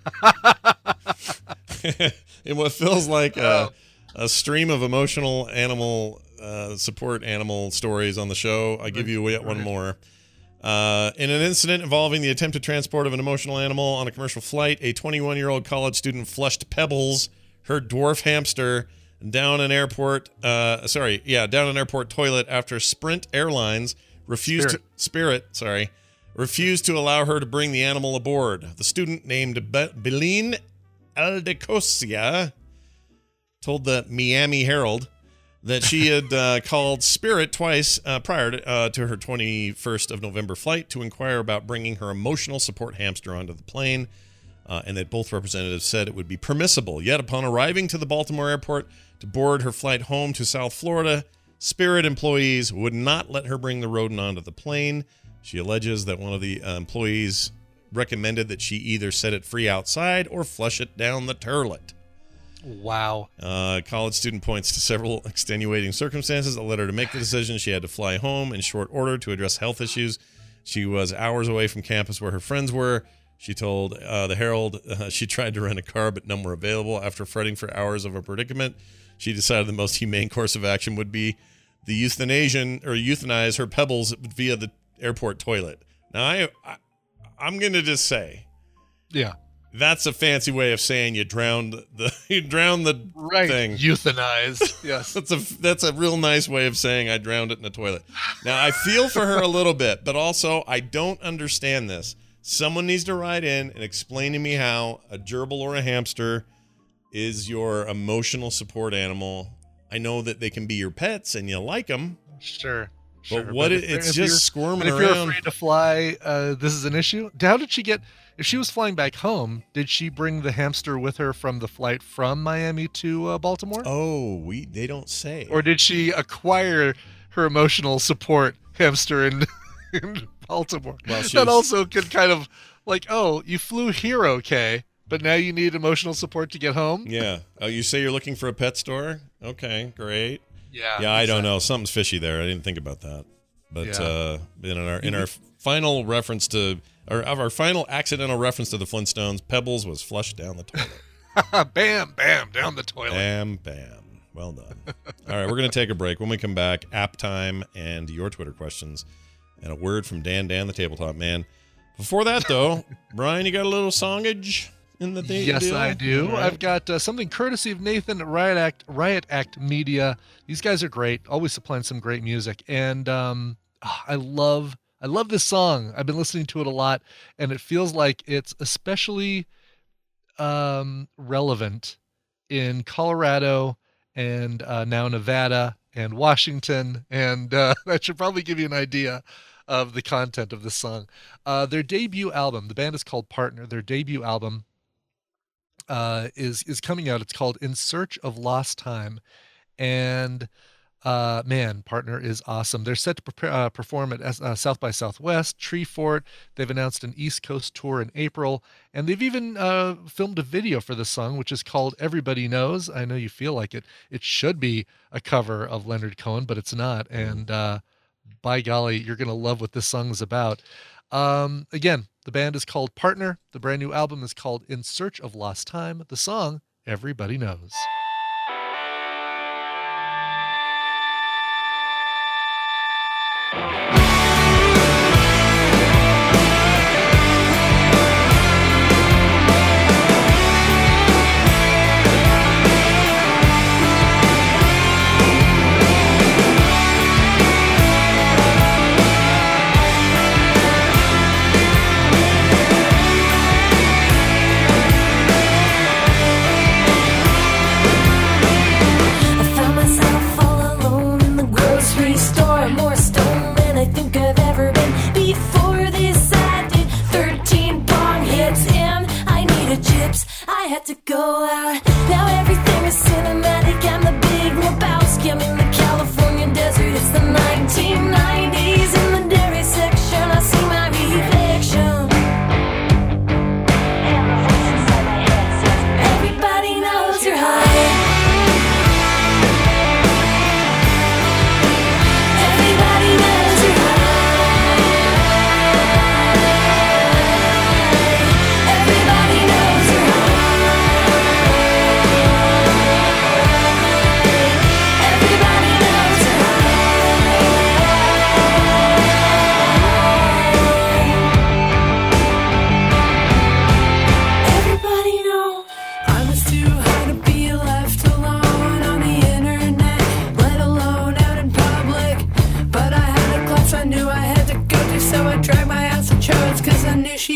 In what feels like a stream of emotional animal support animal stories on the show, I give you yet one more. In an incident involving the attempted transport of an emotional animal on a commercial flight, a 21-year-old college student flushed Pebbles, her dwarf hamster, down an airport toilet after Spirit Airlines refused to allow her to bring the animal aboard. The student named Belén Aldecosia told the Miami Herald that she had called Spirit twice prior to her 21st of November flight to inquire about bringing her emotional support hamster onto the plane, and that both representatives said it would be permissible. Yet upon arriving to the Baltimore airport to board her flight home to South Florida, Spirit employees would not let her bring the rodent onto the plane. She alleges that one of the employees recommended that she either set it free outside or flush it down the toilet. Wow. College student points to several extenuating circumstances that led her to make the decision. She had to fly home in short order to address health issues. She was hours away from campus where her friends were. She told the Herald she tried to rent a car, but none were available. After fretting for hours of a predicament, she decided the most humane course of action would be the euthanize her Pebbles via the airport toilet. Now, I'm going to just say, yeah, that's a fancy way of saying you drowned the thing. Euthanize. Yes. That's a real nice way of saying I drowned it in the toilet. Now, I feel for her a little bit, but also I don't understand this. Someone needs to write in and explain to me how a gerbil or a hamster is your emotional support animal. I know that they can be your pets and you like them. Sure. But it's just squirming around. If you're afraid to fly, this is an issue. How did she get? If she was flying back home, did she bring the hamster with her from the flight from Miami to Baltimore? Oh, they don't say. Or did she acquire her emotional support hamster in Baltimore? Well, that also could kind of like, oh, you flew here, okay, but now you need emotional support to get home. Yeah. Oh, you say you're looking for a pet store? Okay, great. Yeah. Yeah, I don't know. Something's fishy there. I didn't think about that. But in our final reference to, or of our final accidental reference to the Flintstones, Pebbles was flushed down the toilet. Bam, bam, down the toilet. Bam, bam. Well done. All right, we're going to take a break. When we come back, app time and your Twitter questions, and a word from Dan, the tabletop man. Before that, though, Brian, you got a little songage in the deal? Yes, I do. Right. I've got something courtesy of Nathan at Riot Act Media. These guys are great, always supplying some great music, and I love this song. I've been listening to it a lot, and it feels like it's especially relevant in Colorado and now Nevada and Washington, and that should probably give you an idea of the content of this song. Their debut album, the band is called Partner. Their debut album is coming out. It's called In Search of Lost Time, and man, Partner is awesome. They're set to perform at South by Southwest, Treefort. They've announced an East Coast tour in April, and they've even filmed a video for the song, which is called Everybody Knows. I know you feel like it should be a cover of Leonard Cohen, but it's not. And by golly, you're going to love what this song is about. Again, the band is called Partner. The brand new album is called In Search of Lost Time. The song, Everybody Knows.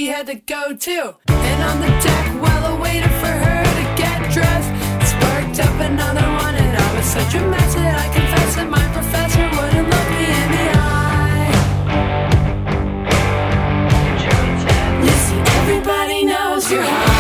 she had to go too. And on the deck, while I waited for her to get dressed, sparked up another one, and I was such a mess that I confess that my professor wouldn't look me in the eye. Listen, everybody knows you're high.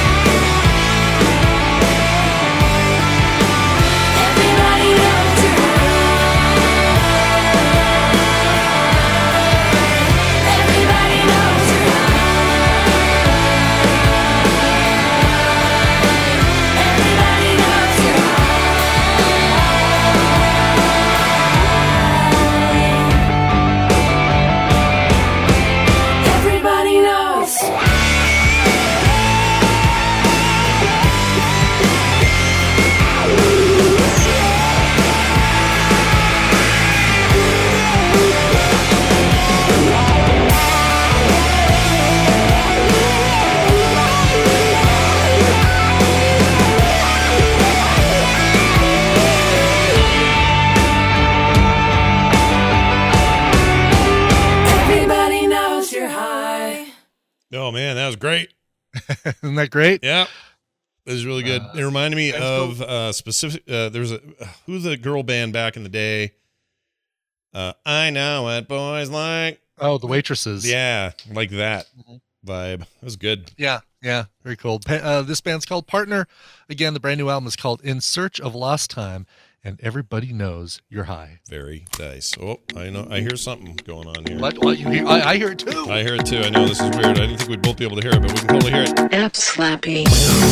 Oh man, that was great. Isn't that great? Yeah, it was really good. It reminded me of specific. There's who's the girl band back in the day? I know what boys like. Oh, the Waitresses. Yeah, like that vibe. It was good. Yeah, very cool. This band's called Partner. Again, the brand new album is called In Search of Lost Time, and everybody knows you're high. Very nice. Oh, I know. I hear something going on here. What you hear? I hear it too. I hear it too. I know this is weird. I didn't think we'd both be able to hear it, but we can totally hear it. App slappy.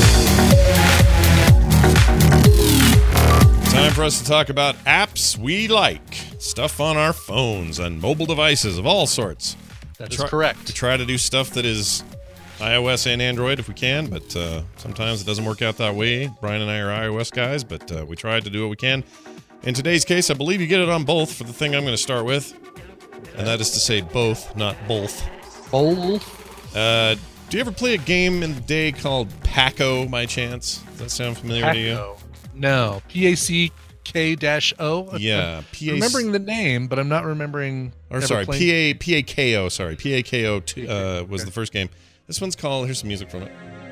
Time for us to talk about apps we like. Stuff on our phones and mobile devices of all sorts. That is correct. To try to do stuff that is iOS and Android if we can, but sometimes it doesn't work out that way. Brian and I are iOS guys, but we try to do what we can. In today's case, I believe you get it on both for the thing I'm going to start with, and that is to say both, not both. Both? Do you ever play a game in the day called Paco by chance? Does that sound familiar to you? No. PACK-O? Yeah. Remembering the name, but I'm not remembering. Or sorry, PAKO. Sorry, PAKO was the first game. This one's called, here's some music from it.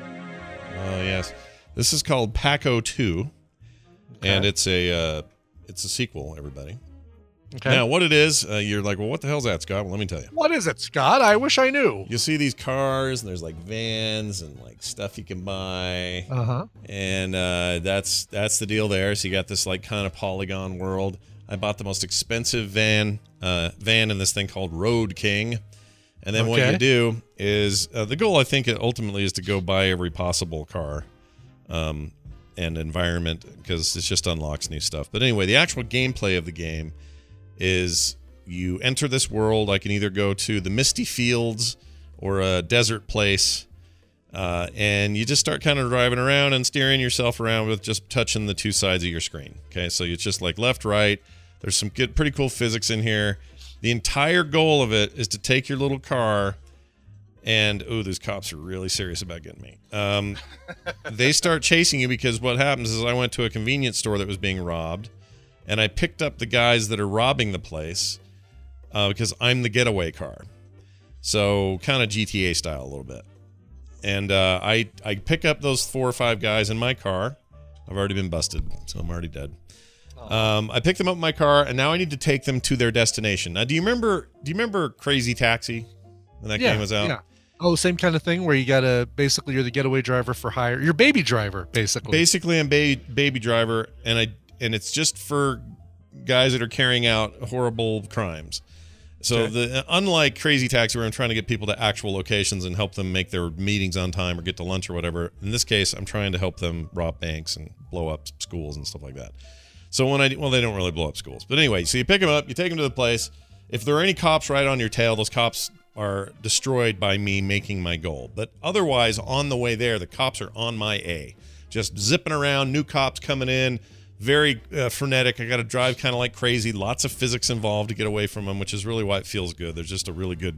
Oh, yes. This is called Paco 2, and it's a sequel, everybody. Okay. Now, what it is, you're like, well, what the hell's that, Scott? Well, let me tell you. What is it, Scott? I wish I knew. You see these cars, and there's like vans and like stuff you can buy. Uh-huh. And that's the deal there. So you got this like kind of polygon world. I bought the most expensive van in this thing called Road King. And then what you do is, the goal I think ultimately is to go buy every possible car and environment, because it just unlocks new stuff. But anyway, the actual gameplay of the game is you enter this world. I can either go to the misty fields or a desert place, and you just start kind of driving around and steering yourself around with just touching the two sides of your screen. Okay, so it's just like left, right. There's some good, pretty cool physics in here. The entire goal of it is to take your little car and, those cops are really serious about getting me. They start chasing you because what happens is I went to a convenience store that was being robbed, and I picked up the guys that are robbing the place because I'm the getaway car. So kind of GTA style a little bit. And I pick up those 4 or 5 guys in my car. I've already been busted, so I'm already dead. I picked them up in my car, and now I need to take them to their destination. Now, do you remember Crazy Taxi when that game was out? Yeah. Oh, same kind of thing where you gotta basically you're the getaway driver for hire. You're baby driver, basically. Basically, I'm baby driver, and it's just for guys that are carrying out horrible crimes. So unlike Crazy Taxi, where I'm trying to get people to actual locations and help them make their meetings on time or get to lunch or whatever, in this case, I'm trying to help them rob banks and blow up schools and stuff like that. So they don't really blow up schools. But anyway, so you pick them up, you take them to the place. If there are any cops right on your tail, those cops are destroyed by me making my goal. But otherwise, on the way there, the cops are on my A. Just zipping around, new cops coming in, very frenetic. I got to drive kind of like crazy. Lots of physics involved to get away from them, which is really why it feels good. There's just a really good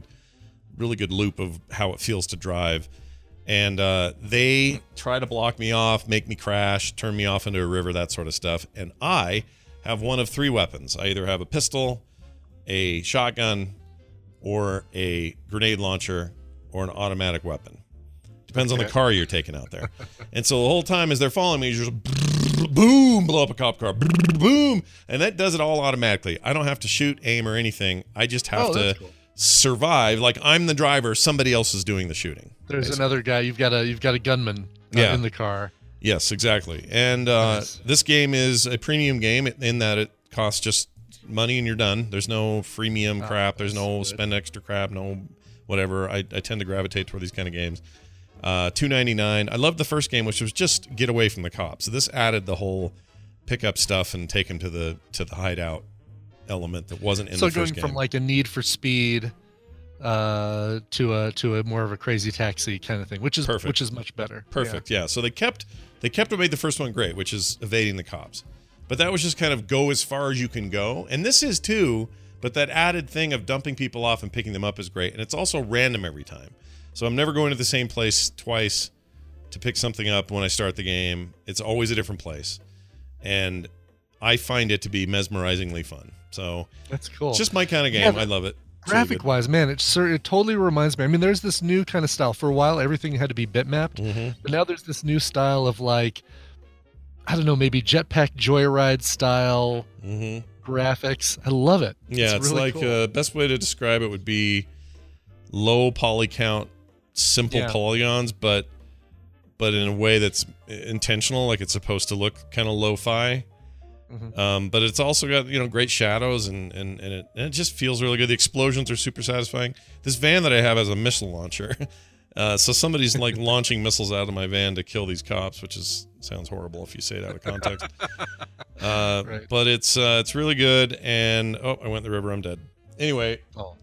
loop of how it feels to drive. And they try to block me off, make me crash, turn me off into a river, that sort of stuff. And I have one of 3 weapons. I either have a pistol, a shotgun, or a grenade launcher, or an automatic weapon. Depends on the car you're taking out there. And so the whole time as they're following me, you just boom, blow up a cop car, boom, and that does it all automatically. I don't have to shoot, aim, or anything. I just have to survive. Like I'm the driver, somebody else is doing the shooting. There's another guy. You've got a gunman in the car. Yes, exactly. And this game is a premium game in that it costs just money and you're done. There's no freemium crap. There's no spend extra crap. No whatever. I tend to gravitate toward these kind of games. $2.99. I loved the first game, which was just get away from the cops. So this added the whole pick up stuff and take him to the hideout element that wasn't in the first game. So going from like a Need for Speed to a more of a Crazy Taxi kind of thing, which is perfect. Which is much better. Perfect. Yeah. So they kept what made the first one great, which is evading the cops. But that was just kind of go as far as you can go. And this is too, but that added thing of dumping people off and picking them up is great. And it's also random every time. So I'm never going to the same place twice to pick something up when I start the game. It's always a different place. And I find it to be mesmerizingly fun. So that's cool. It's just my kind of game. Yeah, I love it. Graphic-wise, man, it totally reminds me. I mean, there's this new kind of style. For a while, everything had to be bitmapped. But now there's this new style of like, I don't know, maybe Jetpack Joyride style graphics. I love it. Yeah, it's really like cool. Best way to describe it would be low poly count, simple polygons, but in a way that's intentional, like it's supposed to look kind of lo-fi. But it's also got great shadows and it just feels really good. The explosions are super satisfying. This van that I have has a missile launcher, so somebody's like launching missiles out of my van to kill these cops, which sounds horrible if you say it out of context. Right. But it's really good. And I went in the river. I'm dead. Anyway,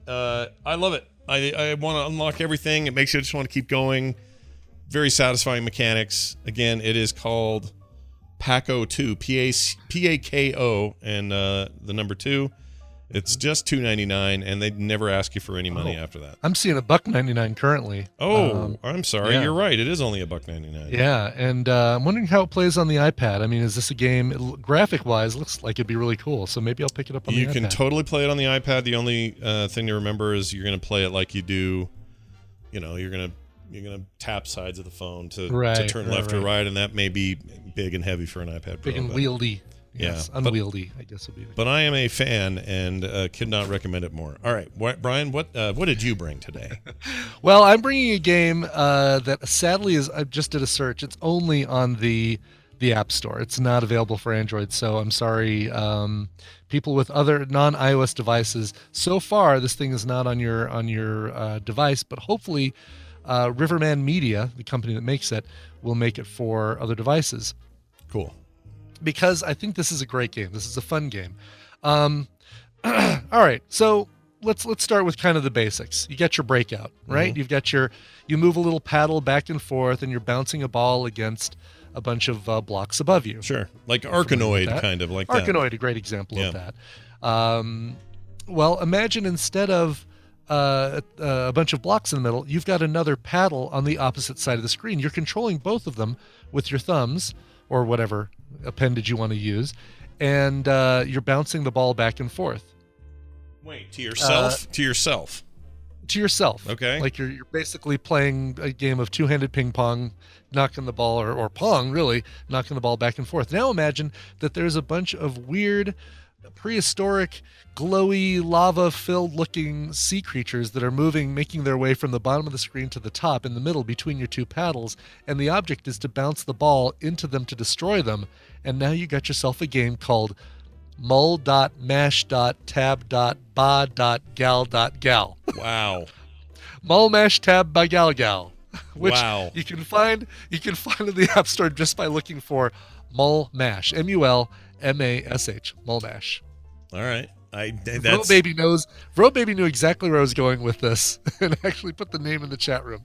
I love it. I want to unlock everything. It makes you just want to keep going. Very satisfying mechanics. Again, it is called Paco 2, P-A-K-O, and the number 2. It's just $2.99, and they never ask you for any money after that. I'm seeing $1.99 currently. I'm sorry. Yeah. You're right. It is only $1.99. Yeah, and I'm wondering how it plays on the iPad. I mean, is this a game, graphic-wise, looks like it'd be really cool, so maybe I'll pick it up on the iPad. You can totally play it on the iPad. The only thing to remember is you're going to play it like you do, you're going to tap sides of the phone to turn left or right, and that may be big and heavy for an iPad Pro. Big and wieldy. Yes, unwieldy, I guess would be. But I am a fan and could not recommend it more. All right, Brian, what did you bring today? Well, I'm bringing a game that sadly I just did a search. It's only on the App Store. It's not available for Android, so I'm sorry. People with other non-iOS devices. So far, this thing is not on your device, but hopefully, Riverman Media, the company that makes it, will make it for other devices. Cool. Because I think this is a great game. This is a fun game. All right, so let's start with kind of the basics. You got your breakout, right? You've got you move a little paddle back and forth, and you're bouncing a ball against a bunch of blocks above you. Sure, like Arkanoid, kind of like that. Arkanoid, a great example of that. Well, imagine instead of a bunch of blocks in the middle, you've got another paddle on the opposite side of the screen. You're controlling both of them with your thumbs or whatever appendage you want to use, and you're bouncing the ball back and forth. Wait, to yourself? To yourself. Okay. Like you're basically playing a game of two-handed ping pong, knocking the ball, or pong, really, knocking the ball back and forth. Now imagine that there's a bunch of weird, prehistoric, glowy, lava-filled looking sea creatures that are making their way from the bottom of the screen to the top in the middle between your two paddles, and the object is to bounce the ball into them to destroy them. And now you got yourself a game called mul.mash.tab.ba.gal.gal. Wow. Mul mash tab ba gal gal, which you can find in the App Store just by looking for Mul Mash, MULMASH, Mul Mash. All right. Vro Baby knew exactly where I was going with this and actually put the name in the chat room.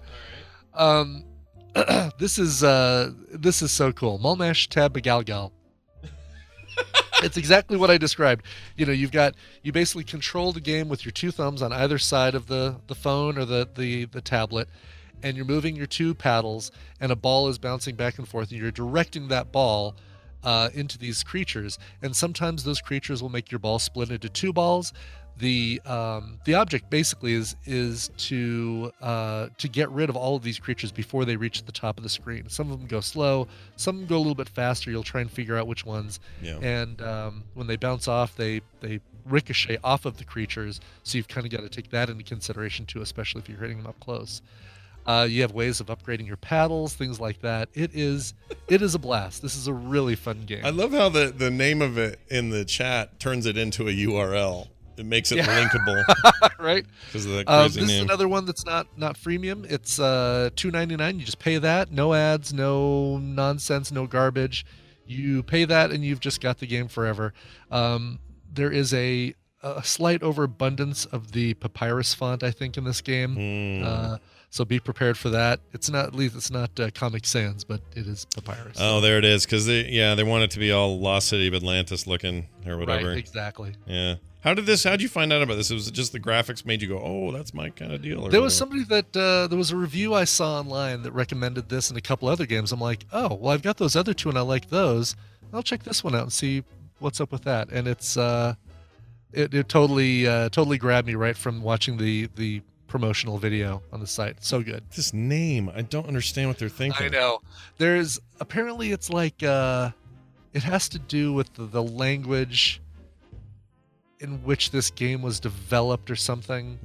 This is so cool. Mul mash tab ba gal gal. It's exactly what I described. You basically control the game with your two thumbs on either side of the phone or the tablet, and you're moving your two paddles, and a ball is bouncing back and forth, and you're directing that ball into these creatures, and sometimes those creatures will make your ball split into 2 balls. The object basically is to get rid of all of these creatures before they reach the top of the screen. Some of them go slow, some of them go a little bit faster. You'll try and figure out which ones. Yeah. And when they bounce off, they ricochet off of the creatures, so you've kind of got to take that into consideration too, especially if you're hitting them up close. You have ways of upgrading your paddles, things like that. It is a blast. This is a really fun game. I love how the name of it in the chat turns it into a URL. It makes it linkable, right? Because of that crazy this name. is another one that's not freemium. It's $2.99. You just pay that. No ads, no nonsense, no garbage. You pay that, and you've just got the game forever. There is a slight overabundance of the papyrus font, I think, in this game. So be prepared for that. It's not Comic Sans, but it is papyrus. Oh, there it is. Because they want it to be all Lost City of Atlantis looking or whatever. Right, exactly. Yeah. How'd you find out about this? Was it just the graphics made you go, oh, that's my kind of deal? Or there was somebody that there was a review I saw online that recommended this and a couple other games. I'm like, oh, well, I've got those other two and I like those. I'll check this one out and see what's up with that. And it's it totally grabbed me right from watching the promotional video on the site. So good. This name, I don't understand what they're thinking. I know. There's apparently it's like it has to do with the language in which this game was developed or something.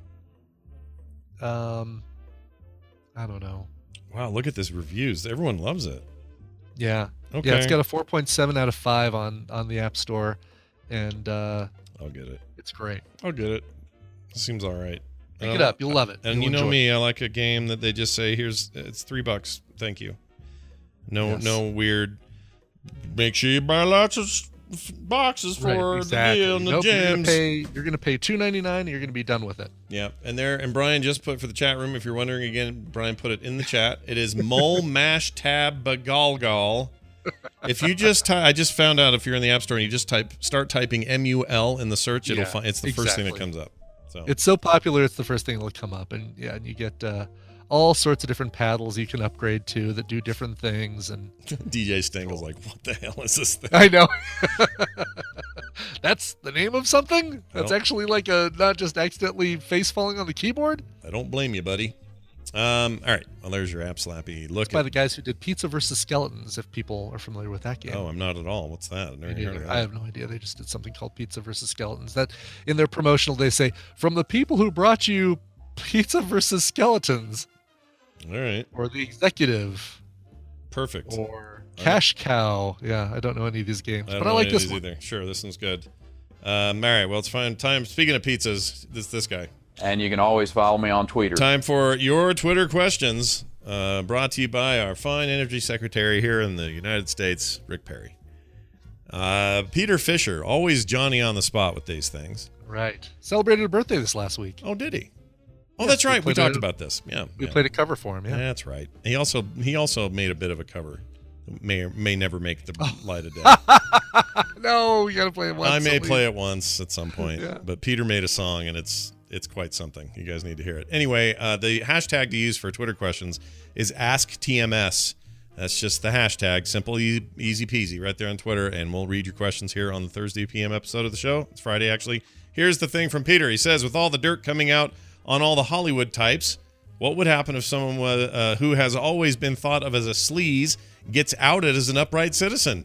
I don't know. Wow, look at this reviews. Everyone loves it. Yeah. Okay. Yeah, it's got a 4.7 out of 5 on the App Store, and I'll get it. it's great. I'll get it. Seems all right. Pick it up. You'll love it. And You'll you know enjoy me, I like a game that they just say, it's $3. Thank you. No weird. Make sure you buy lots of boxes for exactly. the deal and the Nope, gems. You're gonna pay $2.99 and you're gonna be done with it. Yeah, and Brian just put for the chat room. If you're wondering again, Brian put it in the chat. It is Mole Mash Tab Bagalgal. If you just I just found out if you're in the App Store and you just start typing MUL in the search, it'll find it's the first thing that comes up. So it's so popular, it's the first thing that'll come up, and and you get all sorts of different paddles you can upgrade to that do different things. And DJ Stengel's like, what the hell is this thing? I know. That's the name of something? That's Well. actually like not just accidentally face falling on the keyboard? I don't blame you, buddy. All right. Well, there's your App Slappy. Look By at. the guys who did Pizza vs. Skeletons, if people are familiar with that game. Oh, I'm not at all. What's that? I've never heard of that. I have no idea. They just did something called Pizza vs. Skeletons. That in their promotional, they say, from the people who brought you Pizza vs. Skeletons, All right. or the executive, Perfect. or Cash Cow. Yeah, I don't know any of these games, I don't but I know like any of this these one. either. Sure, this one's good. All right. Well, it's fine. Time. Speaking of pizzas, this guy. And you can always follow me on Twitter. Time for your Twitter questions, brought to you by our fine energy secretary here in the United States, Rick Perry. Peter Fisher, always Johnny on the spot with these things. Right. Celebrated a birthday this last week. Oh, did he? Oh, Yeah, that's right. We played talked a- about this. Yeah, We yeah. played a cover for him, yeah. That's right. He also made a bit of a cover. May or may never make the light of day. No, we got to play it once. I may at play least. it once at some point, Yeah. but Peter made a song, and it's quite something. You guys need to hear it. Anyway, the hashtag to use for Twitter questions is AskTMS. That's just the hashtag. Simple, easy peasy right there on Twitter, and we'll read your questions here on the Thursday PM episode of the show. It's Friday, actually. Here's the thing from Peter. He says, with all the dirt coming out on all the Hollywood types, what would happen if someone who has always been thought of as a sleaze gets outed as an upright citizen?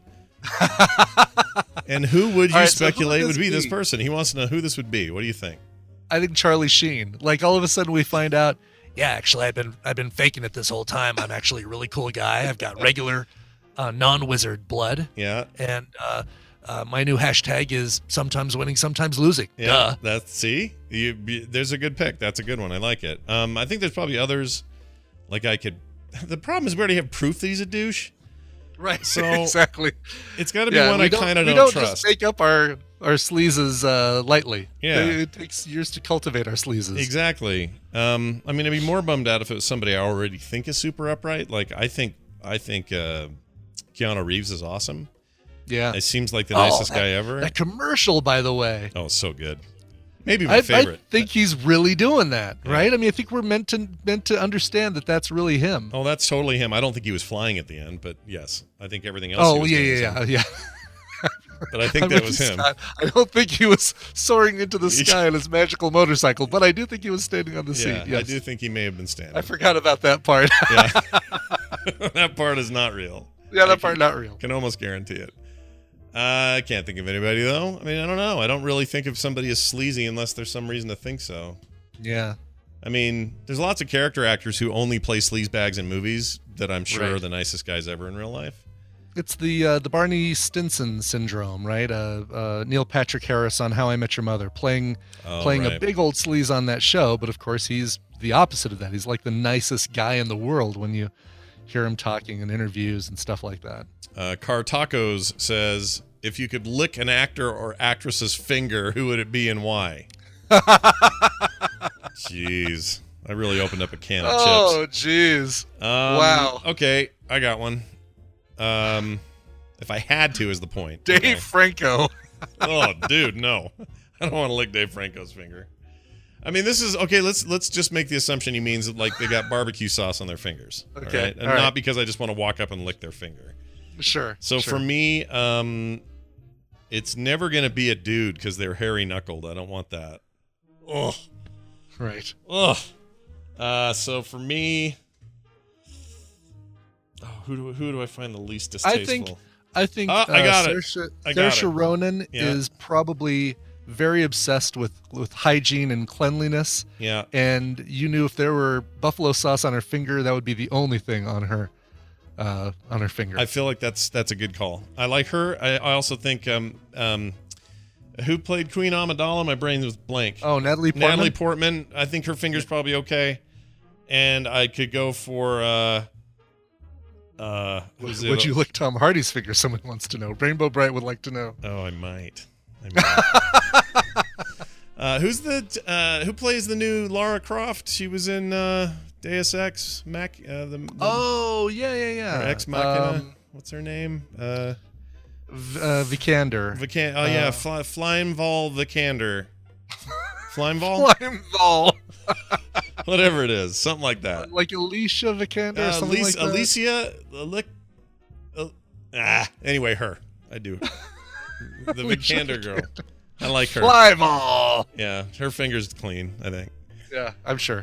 And who would you All right, so who speculate would would this be this be? person? He wants to know who this would be. What do you think? I think Charlie Sheen. Like all of a sudden we find out, yeah, actually I've been faking it this whole time. I'm actually a really cool guy. I've got regular non-wizard blood. Yeah. And my new hashtag is sometimes winning, sometimes losing. Yeah, there's a good pick. That's a good one. I like it. I think there's probably others. The problem is we already have proof that he's a douche. Right. So exactly. It's got to be one I kind of we don't don't trust. just make up our sleazes lightly. Yeah. It takes years to cultivate our sleazes. Exactly. I mean, I'd be more bummed out if it was somebody I already think is super upright. Like I think Keanu Reeves is awesome. Yeah. It seems like the nicest guy ever. That commercial, by the way. Oh, so good. Maybe my favorite. I think he's really doing that, right? I mean, I think we're meant to understand that that's really him. Oh, that's totally him. I don't think he was flying at the end, but yes, I think everything else. Oh, yeah. But I think that was him. Scott. I don't think he was soaring into the sky on his magical motorcycle, but I do think he was standing on the seat. Yes. I do think he may have been standing. I forgot about that part. Yeah. That part is not real. Yeah, that part not real. Can almost guarantee it. I can't think of anybody, though. I mean, I don't know. I don't really think of somebody as sleazy unless there's some reason to think so. Yeah. I mean, there's lots of character actors who only play sleazebags in movies that I'm sure are the nicest guys ever in real life. It's the Barney Stinson syndrome, right? Neil Patrick Harris on How I Met Your Mother, playing a big old sleaze on that show, but of course he's the opposite of that. He's like the nicest guy in the world when you hear him talking in interviews and stuff like that. Car Tacos says, if you could lick an actor or actress's finger, who would it be and why? Jeez. I really opened up a can of chips. Oh, jeez. Wow. Okay, I got one. If I had to is the point. Dave Franco. Oh, dude, no. I don't want to lick Dave Franco's finger. I mean, this is okay. Let's just make the assumption he means like they got barbecue sauce on their fingers. Okay, all right? And not because I just want to walk up and lick their finger. Sure. So for me, it's never gonna be a dude because they're hairy knuckled. I don't want that. Ugh. Right. Ugh. So for me, who do I find the least distasteful? I think I got it. Saoirse Ronan is probably very obsessed with hygiene and cleanliness. Yeah. And you knew if there were buffalo sauce on her finger, that would be the only thing on her finger. I feel like that's a good call. I like her. I also think who played Queen Amidala? My brain was blank. Oh, Natalie Portman. Natalie Portman. I think her finger's probably okay. And I could go for would you lick Tom Hardy's finger? Someone wants to know. Rainbow Bright would like to know. Oh, I might. Who's who plays the new Lara Croft? She was in Deus Ex Oh, yeah. Or Ex Machina. What's her name? Vikander. Oh yeah, Flimval Vikander. Flimval? Flimval. Whatever it is, something like that. Like Alicia Vikander or something like that. Alicia anyway, her. I do. The Vikander girl. I like her. Flimval. Yeah, her finger's clean, I think. Yeah, I'm sure.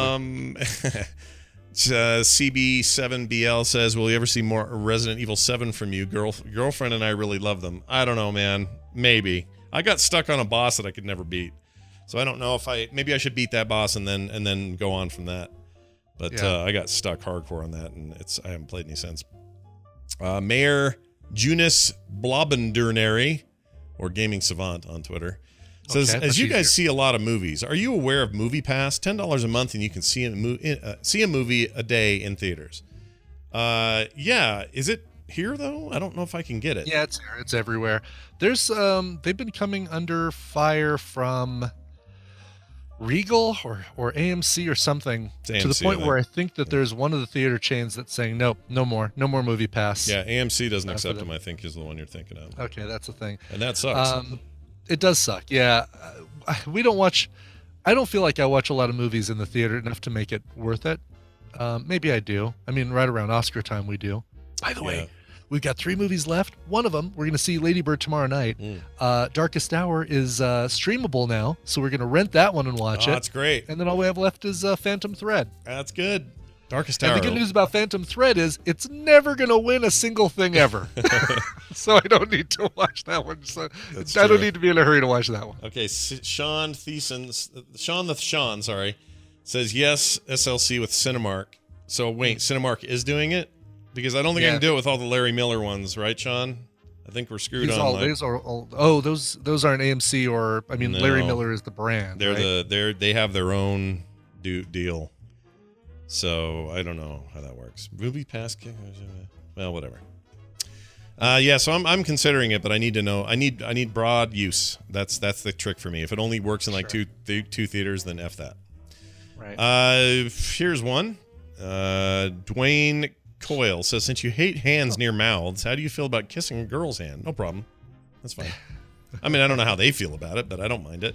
CB7BL says, will you ever see more Resident Evil 7 from you? Girlfriend and I really love them. I don't know, man. Maybe. I got stuck on a boss that I could never beat. So I don't know if maybe I should beat that boss and then go on from that. But I got stuck hardcore on that, and I haven't played any since. Mayor Junis Blobendurnary, or Gaming Savant on Twitter, says, as you guys see a lot of movies, are you aware of Movie Pass? $10 a month and you can see a movie a day in theaters. Yeah. Is it here, though? I don't know if I can get it. Yeah, it's here. It's everywhere. There's they've been coming under fire from Regal or AMC or something, to the point where I think that there's one of the theater chains that's saying, nope, no more Movie Pass. Yeah, AMC doesn't accept them, I think, is the one you're thinking of. Okay, that's the thing. And that sucks. It does suck, yeah. I don't feel like I watch a lot of movies in the theater enough to make it worth it. Maybe I do. I mean, right around Oscar time we do. By the way, we've got 3 movies left. One of them, we're going to see Lady Bird tomorrow night. Darkest Hour is streamable now, so we're going to rent that one and watch it. That's great. And then all we have left is Phantom Thread. That's good. Darkest Hour. And the good news about Phantom Thread is it's never going to win a single thing ever. So I don't need to watch that one. So I don't need to be in a hurry to watch that one. Okay, Sean the Sean, says yes, SLC with Cinemark. So wait, Cinemark is doing it? Because I don't think I can do it with all the Larry Miller ones, right, Sean? I think we're screwed those on. Those aren't AMC or No. Larry Miller is the brand. They have their own deal. So I don't know how that works. Movie Pass, well, whatever. So I'm considering it, but I need to know. I need broad use. That's the trick for me. If it only works in like two theaters, then F that. Right. Here's one. Dwayne Coyle says, since you hate hands near mouths, how do you feel about kissing a girl's hand? No problem. That's fine. I mean, I don't know how they feel about it, but I don't mind it.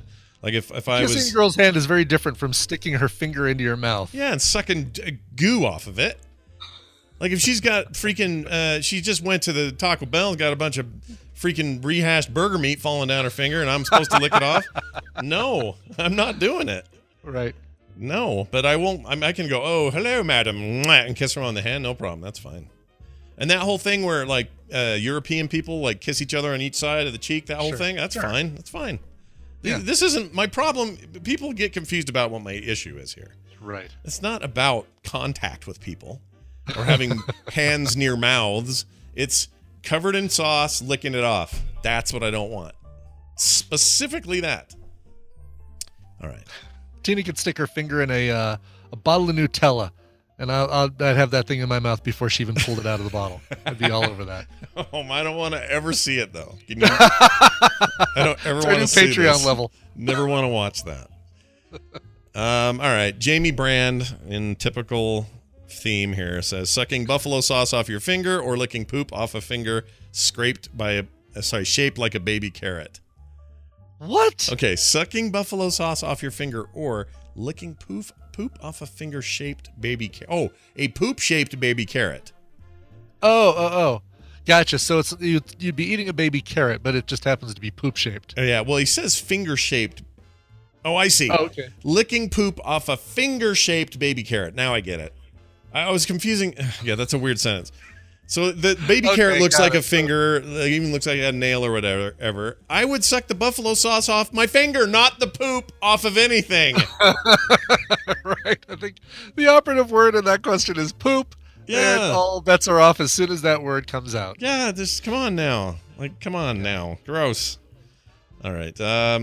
Like if I Kissing was a girl's hand is very different from sticking her finger into your mouth. yeah, and sucking goo off of it. Like if she's got freaking, she just went to the Taco Bell and got a bunch of freaking rehashed burger meat falling down her finger, and I'm supposed to lick it off. No, I'm not doing it. Right. No, but I won't. I can go, oh, hello, madam, mwah, and kiss her on the hand. No problem. That's fine. And that whole thing where like European people like kiss each other on each side of the cheek, that whole thing, that's fine. That's fine. Yeah. This isn't my problem. People get confused about what my issue is here. Right. It's not about contact with people or having hands near mouths. It's covered in sauce, licking it off. That's what I don't want. Specifically that. All right. Tina could stick her finger in a bottle of Nutella, and I'd have that thing in my mouth before she even pulled it out of the bottle. I'd be all over that. I don't want to ever see it, though. I don't ever want to see Patreon this. level. Never want to watch that. All right. Jamie Brand, in typical theme here, says, sucking buffalo sauce off your finger or licking poop off a finger shaped like a baby carrot. What? Okay, sucking buffalo sauce off your finger or licking poop off a finger-shaped baby carrot. Oh, a poop-shaped baby carrot. Oh. Gotcha. So you'd be eating a baby carrot, but it just happens to be poop-shaped. Oh, yeah, well, he says finger-shaped. Oh, I see. Oh, okay. Licking poop off a finger-shaped baby carrot. Now I get it. I was confusing. Yeah, that's a weird sentence. So the baby carrot looks like a finger. It even looks like a nail or whatever. I would suck the buffalo sauce off my finger, not the poop off of anything. Right. I think the operative word in that question is poop. Yeah. And all bets are off as soon as that word comes out. Yeah, just come on now. Come on now. Gross. All right.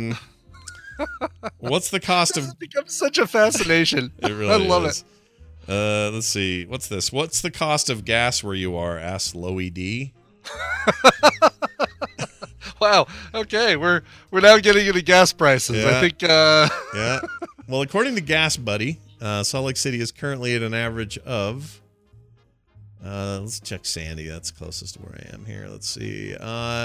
What's the cost of... It's become such a fascination. It really I love is. Let's see. What's this? What's the cost of gas where you are? Asks Loey D. Wow. Okay, we're now getting into gas prices. Yeah. I think. Yeah. Well, according to Gas Buddy, Salt Lake City is currently at an average of. Let's check Sandy. That's closest to where I am here. Let's see.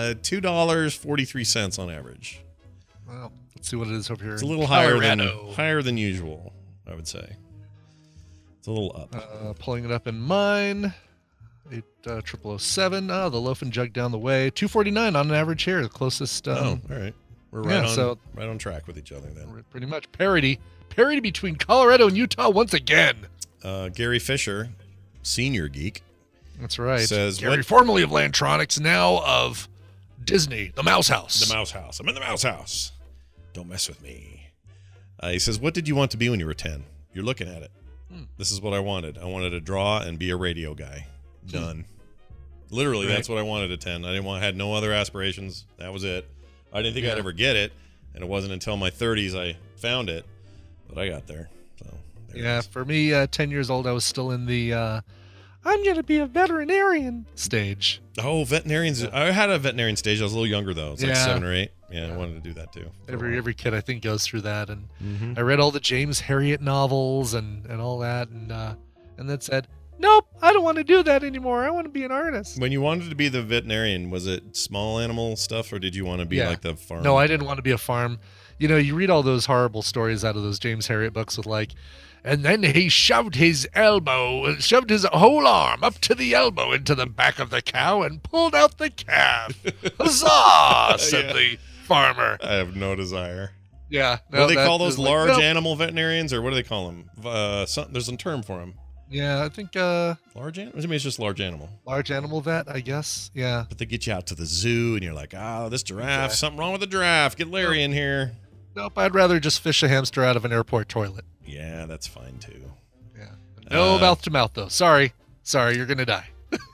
$2.43 on average. Well, let's see what it is over here. It's a little higher than usual, I would say. It's a little up. Pulling it up in mine. 0007. Oh, the loaf and jug down the way. $2.49 on an average here. The closest. All right. We're right on track with each other then. Pretty much parity between Colorado and Utah once again. Gary Fisher, senior geek. That's right. Says Gary, formerly of Lantronix, now of Disney, the Mouse House. The Mouse House. I'm in the Mouse House. Don't mess with me. He says, what did you want to be when you were 10? You're looking at it. This is what I wanted. I wanted to draw and be a radio guy. Done. Literally, Right. That's what I wanted at 10. Had no other aspirations. That was it. I didn't think I'd ever get it, and it wasn't until my 30s I found it, but I got there. So there it is. For me, 10 years old, I was still in the I'm going to be a veterinarian stage. Oh, veterinarians. I had a veterinarian stage. I was a little younger, though. It's like 7 or 8. Yeah, I wanted to do that, too. Every kid, I think, goes through that. And I read all the James Herriot novels and all that, and then said, nope, I don't want to do that anymore. I want to be an artist. When you wanted to be the veterinarian, was it small animal stuff, or did you want to be like the farm? No, I didn't want to be a farm. You know, you read all those horrible stories out of those James Herriot books with like, and then he shoved his whole arm up to the elbow into the back of the cow and pulled out the calf. Huzzah, said the farmer. I have no desire. Yeah. What do they call those large animal veterinarians, or what do they call them? There's a term for them. Yeah, I think large animal. Maybe it's just large animal. Large animal vet, I guess. Yeah. But they get you out to the zoo, and you're like, this giraffe. Something wrong with the giraffe. Get Larry in here. Nope, I'd rather just fish a hamster out of an airport toilet. Yeah, that's fine too. Yeah. No mouth to mouth though. Sorry, you're gonna die.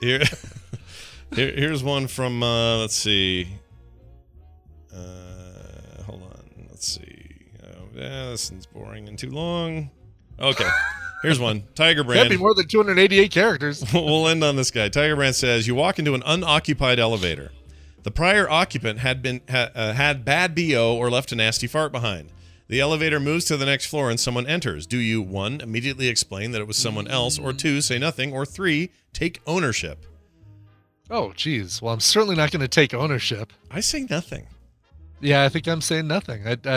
Here's one from let's see. Hold on. Let's see. This one's boring and too long. Okay. Here's one. Tiger Brand. Can't be more than 288 characters. We'll end on this guy. Tiger Brand says, you walk into an unoccupied elevator. The prior occupant had bad BO or left a nasty fart behind. The elevator moves to the next floor and someone enters. Do you, 1, immediately explain that it was someone else, or 2, say nothing, or 3, take ownership? Oh, geez. Well, I'm certainly not going to take ownership. I say nothing. Yeah, I think I'm saying nothing.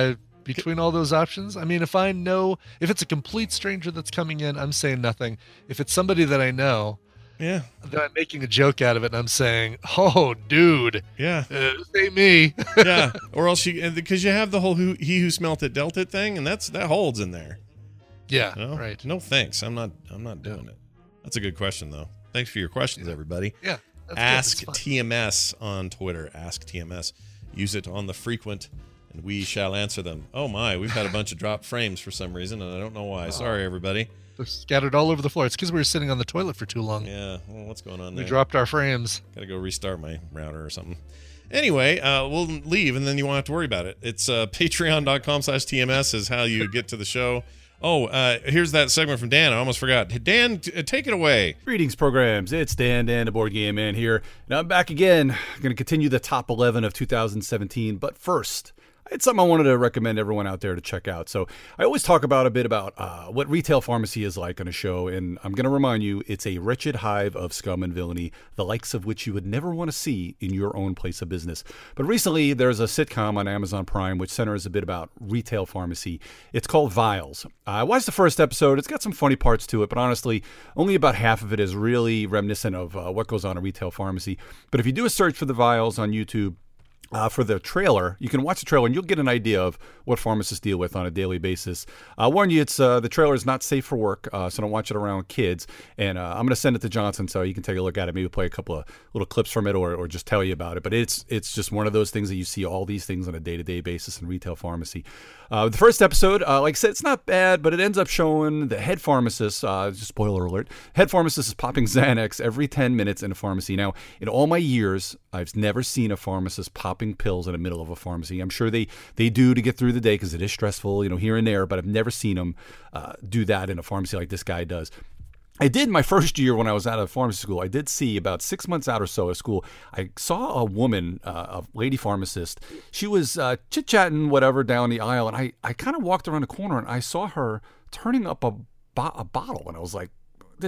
between all those options. I mean, if it's a complete stranger that's coming in, I'm saying nothing. If it's somebody that I know, Yeah. then I'm making a joke out of it and I'm saying, oh, dude, Yeah. this ain't me. Yeah. Or else because you have the whole he who smelt it dealt it thing, and that holds in there. Yeah, You know? right. No thanks. I'm not doing it. That's a good question though. Thanks for your questions, everybody. Yeah. That's Ask good. That's fun. TMS on Twitter. Ask TMS. Use it on the frequent, and we shall answer them. Oh my, we've had a bunch of dropped frames for some reason, and I don't know why. Sorry, everybody. They're scattered all over the floor. It's because we were sitting on the toilet for too long. Yeah, well, what's going on We there? dropped our frames. Got to go restart my router or something. Anyway, we'll leave, and then you won't have to worry about it. It's patreon.com/TMS is how you get to the show. Oh, here's that segment from Dan. I almost forgot. Dan, take it away. Greetings, programs. It's Dan, the Board Game Man here. And I'm back again. I'm going to continue the top 11 of 2017. But first, I had something I wanted to recommend everyone out there to check out. So I always talk a bit about what retail pharmacy is like on a show. And I'm going to remind you, it's a wretched hive of scum and villainy, the likes of which you would never want to see in your own place of business. But recently, there's a sitcom on Amazon Prime which centers a bit about retail pharmacy. It's called Vials. I watched the first episode. It's got some funny parts to it, but honestly, only about half of it is really reminiscent of what goes on in retail pharmacy. But if you do a search for the Vials on YouTube, for the trailer, you can watch the trailer and you'll get an idea of what pharmacists deal with on a daily basis. I warn you, it's the trailer is not safe for work, so don't watch it around kids. And I'm going to send it to Johnson so you can take a look at it, maybe play a couple of little clips from it or just tell you about it. But it's just one of those things that you see all these things on a day-to-day basis in retail pharmacy. The first episode, like I said, it's not bad, but it ends up showing the head pharmacist, just spoiler alert, head pharmacist is popping Xanax every 10 minutes in a pharmacy. Now, in all my years, I've never seen a pharmacist popping pills in the middle of a pharmacy. I'm sure they do to get through the day because it is stressful, here and there, but I've never seen them do that in a pharmacy like this guy does. I did my first year when I was out of pharmacy school. I did see about 6 months out or so of school. I saw a woman, a lady pharmacist. She was chit-chatting, whatever, down the aisle. And I kind of walked around the corner and I saw her turning up a bottle. And I was like,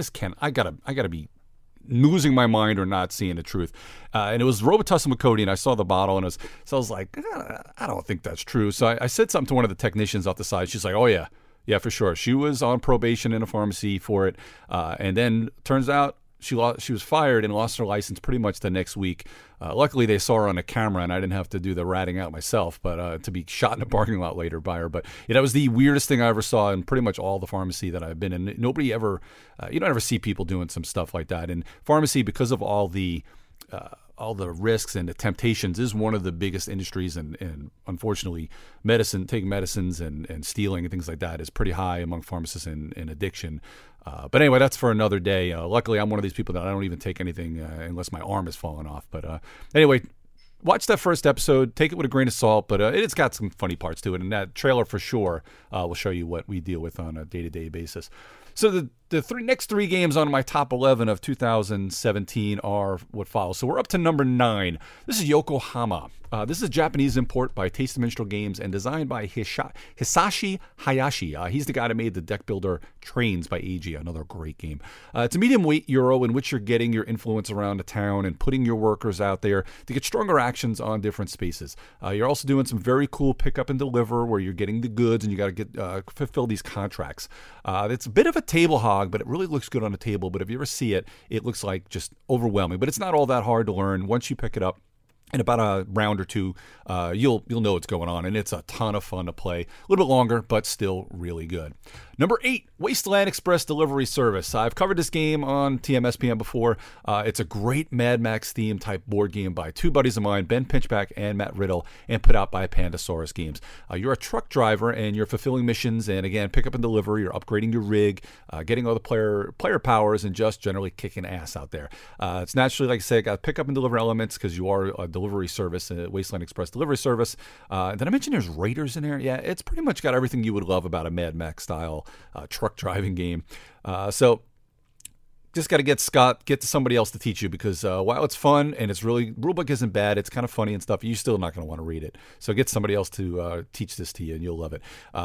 I gotta be losing my mind or not seeing the truth. And it was Robitussin with codeine. I saw the bottle and I was like, I don't think that's true. So I said something to one of the technicians off the side. She's like, oh yeah. Yeah, for sure. She was on probation in a pharmacy for it. And then turns out she was fired and lost her license pretty much the next week. Luckily, they saw her on a camera and I didn't have to do the ratting out myself, but to be shot in a parking lot later by her. But that was the weirdest thing I ever saw in pretty much all the pharmacy that I've been in. Nobody ever, you don't ever see people doing some stuff like that. And pharmacy, because of all the risks and the temptations, is one of the biggest industries, and unfortunately taking medicines and stealing and things like that is pretty high among pharmacists in addiction. But anyway, that's for another day. Luckily, I'm one of these people that I don't even take anything unless my arm is falling off. But anyway, watch that first episode. Take it with a grain of salt, but it's got some funny parts to it. And that trailer for sure will show you what we deal with on a day-to-day basis. So the next three games on my top 11 of 2017 are what follows. So we're up to number 9. This is Yokohama. This is a Japanese import by Taste of Minstrel Games and designed by Hisashi Hayashi. He's the guy that made the deck builder Trains by AG, another great game. It's a medium-weight Euro in which you're getting your influence around the town and putting your workers out there to get stronger actions on different spaces. You're also doing some very cool pick up and deliver where you're getting the goods and you got to fulfill these contracts. It's a bit of a table hog, but it really looks good on the table. But if you ever see it, it looks like just overwhelming. But it's not all that hard to learn. Once you pick it up, in about a round or two, you'll know what's going on, and it's a ton of fun to play. A little bit longer, but still really good. Number 8, Wasteland Express Delivery Service. I've covered this game on TMSPM before. It's a great Mad Max theme type board game by two buddies of mine, Ben Pinchback and Matt Riddle, and put out by Pandasaurus Games. You're a truck driver, and you're fulfilling missions, and again, pick up and deliver. You're upgrading your rig, getting all the player powers, and just generally kicking ass out there. It's naturally, like I said, got pick up and deliver elements because you are a delivery service, a Wasteland Express delivery service. Did I mention there's Raiders in there? Yeah, it's pretty much got everything you would love about a Mad Max style truck driving game. So just got to get to somebody else to teach you because while it's fun and it's really, rulebook isn't bad, it's kind of funny and stuff, you're still not going to want to read it. So get somebody else to teach this to you and you'll love it.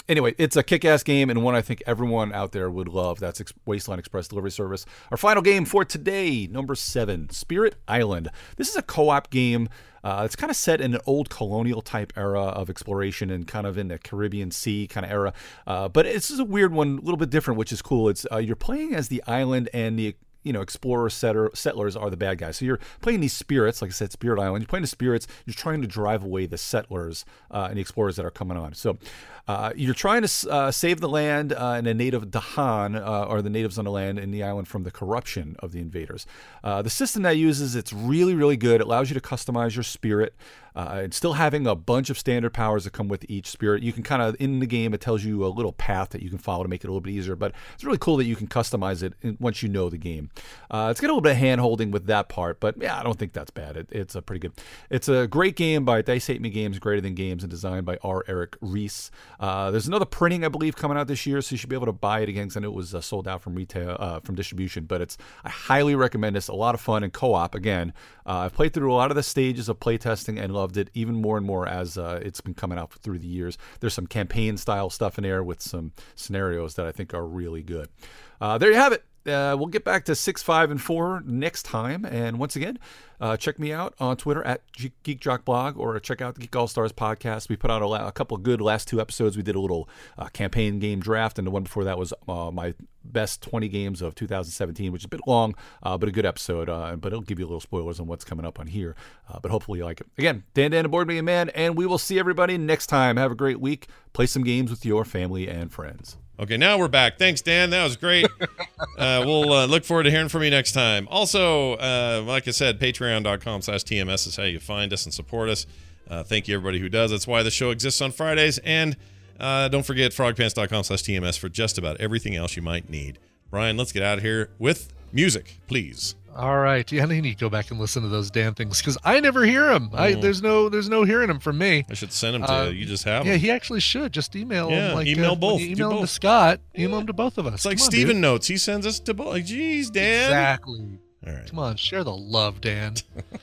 Anyway, it's a kick-ass game and one I think everyone out there would love. That's Wasteland Express Delivery Service. Our final game for today, number 7, Spirit Island. This is a co-op game. It's kind of set in an old colonial type era of exploration and kind of in the Caribbean Sea kind of era. But it's a weird one, a little bit different, which is cool. It's you're playing as the island, and the explorers, settlers are the bad guys. So you're playing these spirits, like I said, Spirit Island. You're playing the spirits. You're trying to drive away the settlers and the explorers that are coming on. So you're trying to save the land and the native Dahan, or the natives on the land in the island, from the corruption of the invaders. The system that uses, it's really, really good. It allows you to customize your spirit. And still having a bunch of standard powers that come with each spirit. You can kind of, in the game, it tells you a little path that you can follow to make it a little bit easier, but it's really cool that you can customize it once you know the game. It's got a little bit of hand-holding with that part, but yeah, I don't think that's bad. It's a pretty good. It's a great game by Dice Hate Me Games, Greater Than Games, and designed by R. Eric Reese. There's another printing, I believe, coming out this year, so you should be able to buy it again, because I know it was sold out from retail, from distribution, but I highly recommend this. A lot of fun and co-op, again. I've played through a lot of the stages of playtesting and loved it even more and more as it's been coming out through the years. There's some campaign style stuff in there with some scenarios that I think are really good. There you have it. We'll get back to 6, 5, and 4 next time. And once again, check me out on Twitter at Geek Jock Blog, or check out the Geek All Stars podcast. We put out a couple of good last 2 episodes. We did a little campaign game draft, and the one before that was my best 20 games of 2017, which is a bit long, but a good episode. But it'll give you a little spoilers on what's coming up on here. But hopefully you like it. Again, Dan the Board Meeting Man, and we will see everybody next time. Have a great week. Play some games with your family and friends. Okay, now we're back. Thanks, Dan. That was great. We'll look forward to hearing from you next time. Also, like I said, patreon.com/TMS is how you find us and support us. Thank you, everybody who does. That's why the show exists on Fridays. And don't forget frogpants.com/TMS for just about everything else you might need. Brian, let's get out of here with music, please. All right. Yeah, I need to go back and listen to those damn things, because I never hear them. There's no hearing them from me. I should send them to you. You just have them. Yeah, he actually should. Just email them. Like, email both. Email them to Scott. Email them to both of us. It's like Steven Notes. He sends us to both. Like, geez, Dan. Exactly. All right. Come on, share the love, Dan.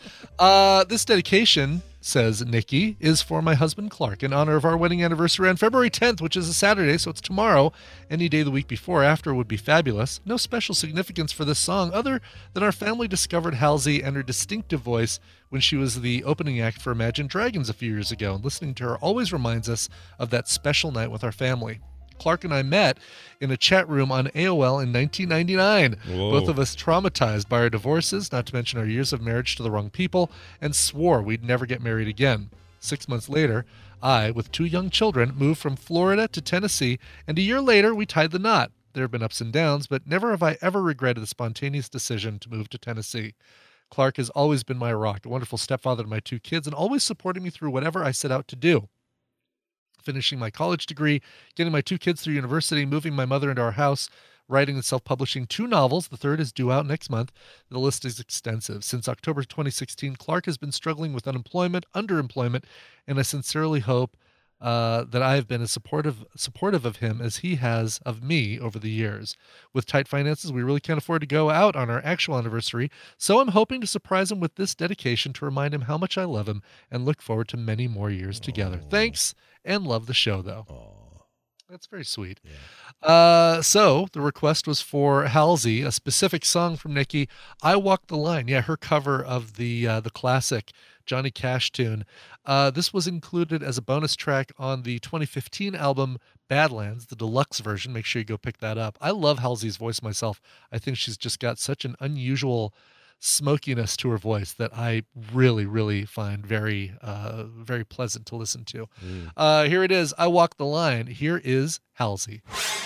This dedication, says Nikki, is for my husband Clark in honor of our wedding anniversary on February 10th, which is a Saturday, so it's tomorrow. Any day the week before or after would be fabulous. No special significance for this song other than our family discovered Halsey and her distinctive voice when she was the opening act for Imagine Dragons a few years ago, and listening to her always reminds us of that special night with our family. Clark and I met in a chat room on AOL in 1999. Whoa. Both of us traumatized by our divorces, not to mention our years of marriage to the wrong people, and swore we'd never get married again. 6 months later, I, with 2 young children, moved from Florida to Tennessee, and a year later we tied the knot. There have been ups and downs, but never have I ever regretted the spontaneous decision to move to Tennessee. Clark has always been my rock, a wonderful stepfather to my 2 kids, and always supporting me through whatever I set out to do. Finishing my college degree, getting my 2 kids through university, moving my mother into our house, writing and self-publishing 2 novels. The 3rd is due out next month. The list is extensive. Since October 2016, Clark has been struggling with unemployment, underemployment, and I sincerely hope that I have been as supportive of him as he has of me over the years. With tight finances, we really can't afford to go out on our actual anniversary, so I'm hoping to surprise him with this dedication to remind him how much I love him and look forward to many more years together. Thanks, and love the show, though. That's very sweet. Yeah. So the request was for Halsey, a specific song from Nikki, I Walk the Line. Yeah, her cover of the classic Johnny Cash tune. This was included as a bonus track on the 2015 album Badlands, the deluxe version. Make sure you go pick that up. I love Halsey's voice myself. I think she's just got such an unusual smokiness to her voice that I really, really find very, very pleasant to listen to. Here it is. I Walk the Line. Here is Halsey.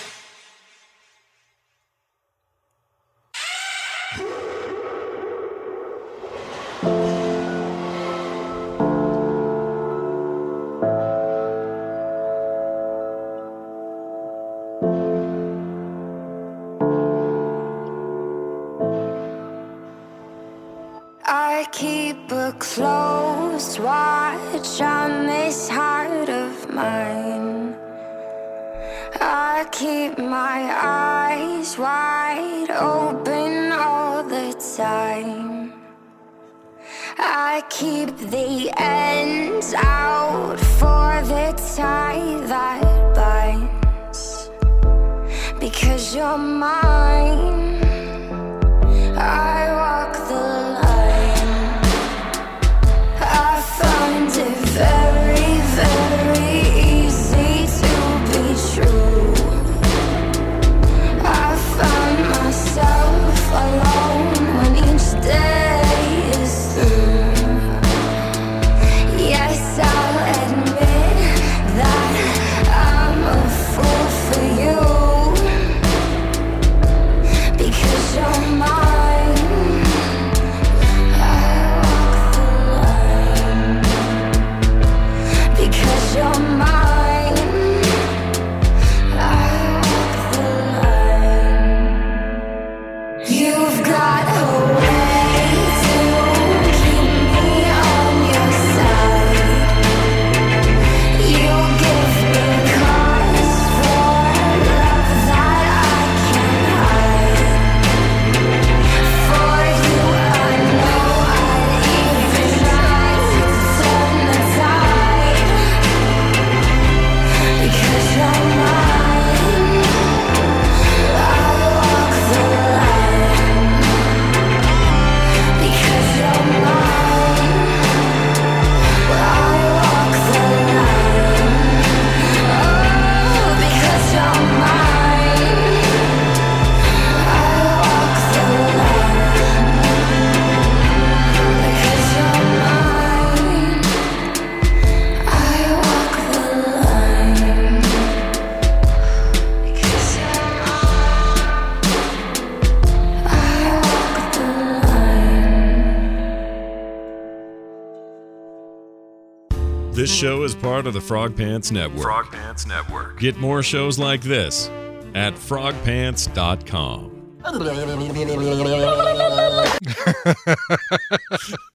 I keep a close watch on this heart of mine. I keep my eyes wide open all the time. I keep the ends out for the tie that binds. Because you're mine, I walk the line. I find it very, very easy to be true. I find myself alone when each day is through. Yes, I'll admit that I'm a fool for you. Because you're mine, I walk the line. Because you're mine, I walk the line. You've got a way to keep me on your side. You give me cause for love that I can't hide. For you, I know I'd even try to turn the tide. Because you're mine, I walk the line. Because you're mine, I walk the line. Oh, because you're mine, I walk the line. Because you're mine, I walk the line. Because you're mine, I walk the line. This show is part of the Frog Pants Network. Frog Pants Network. Get more shows like this at frogpants.com.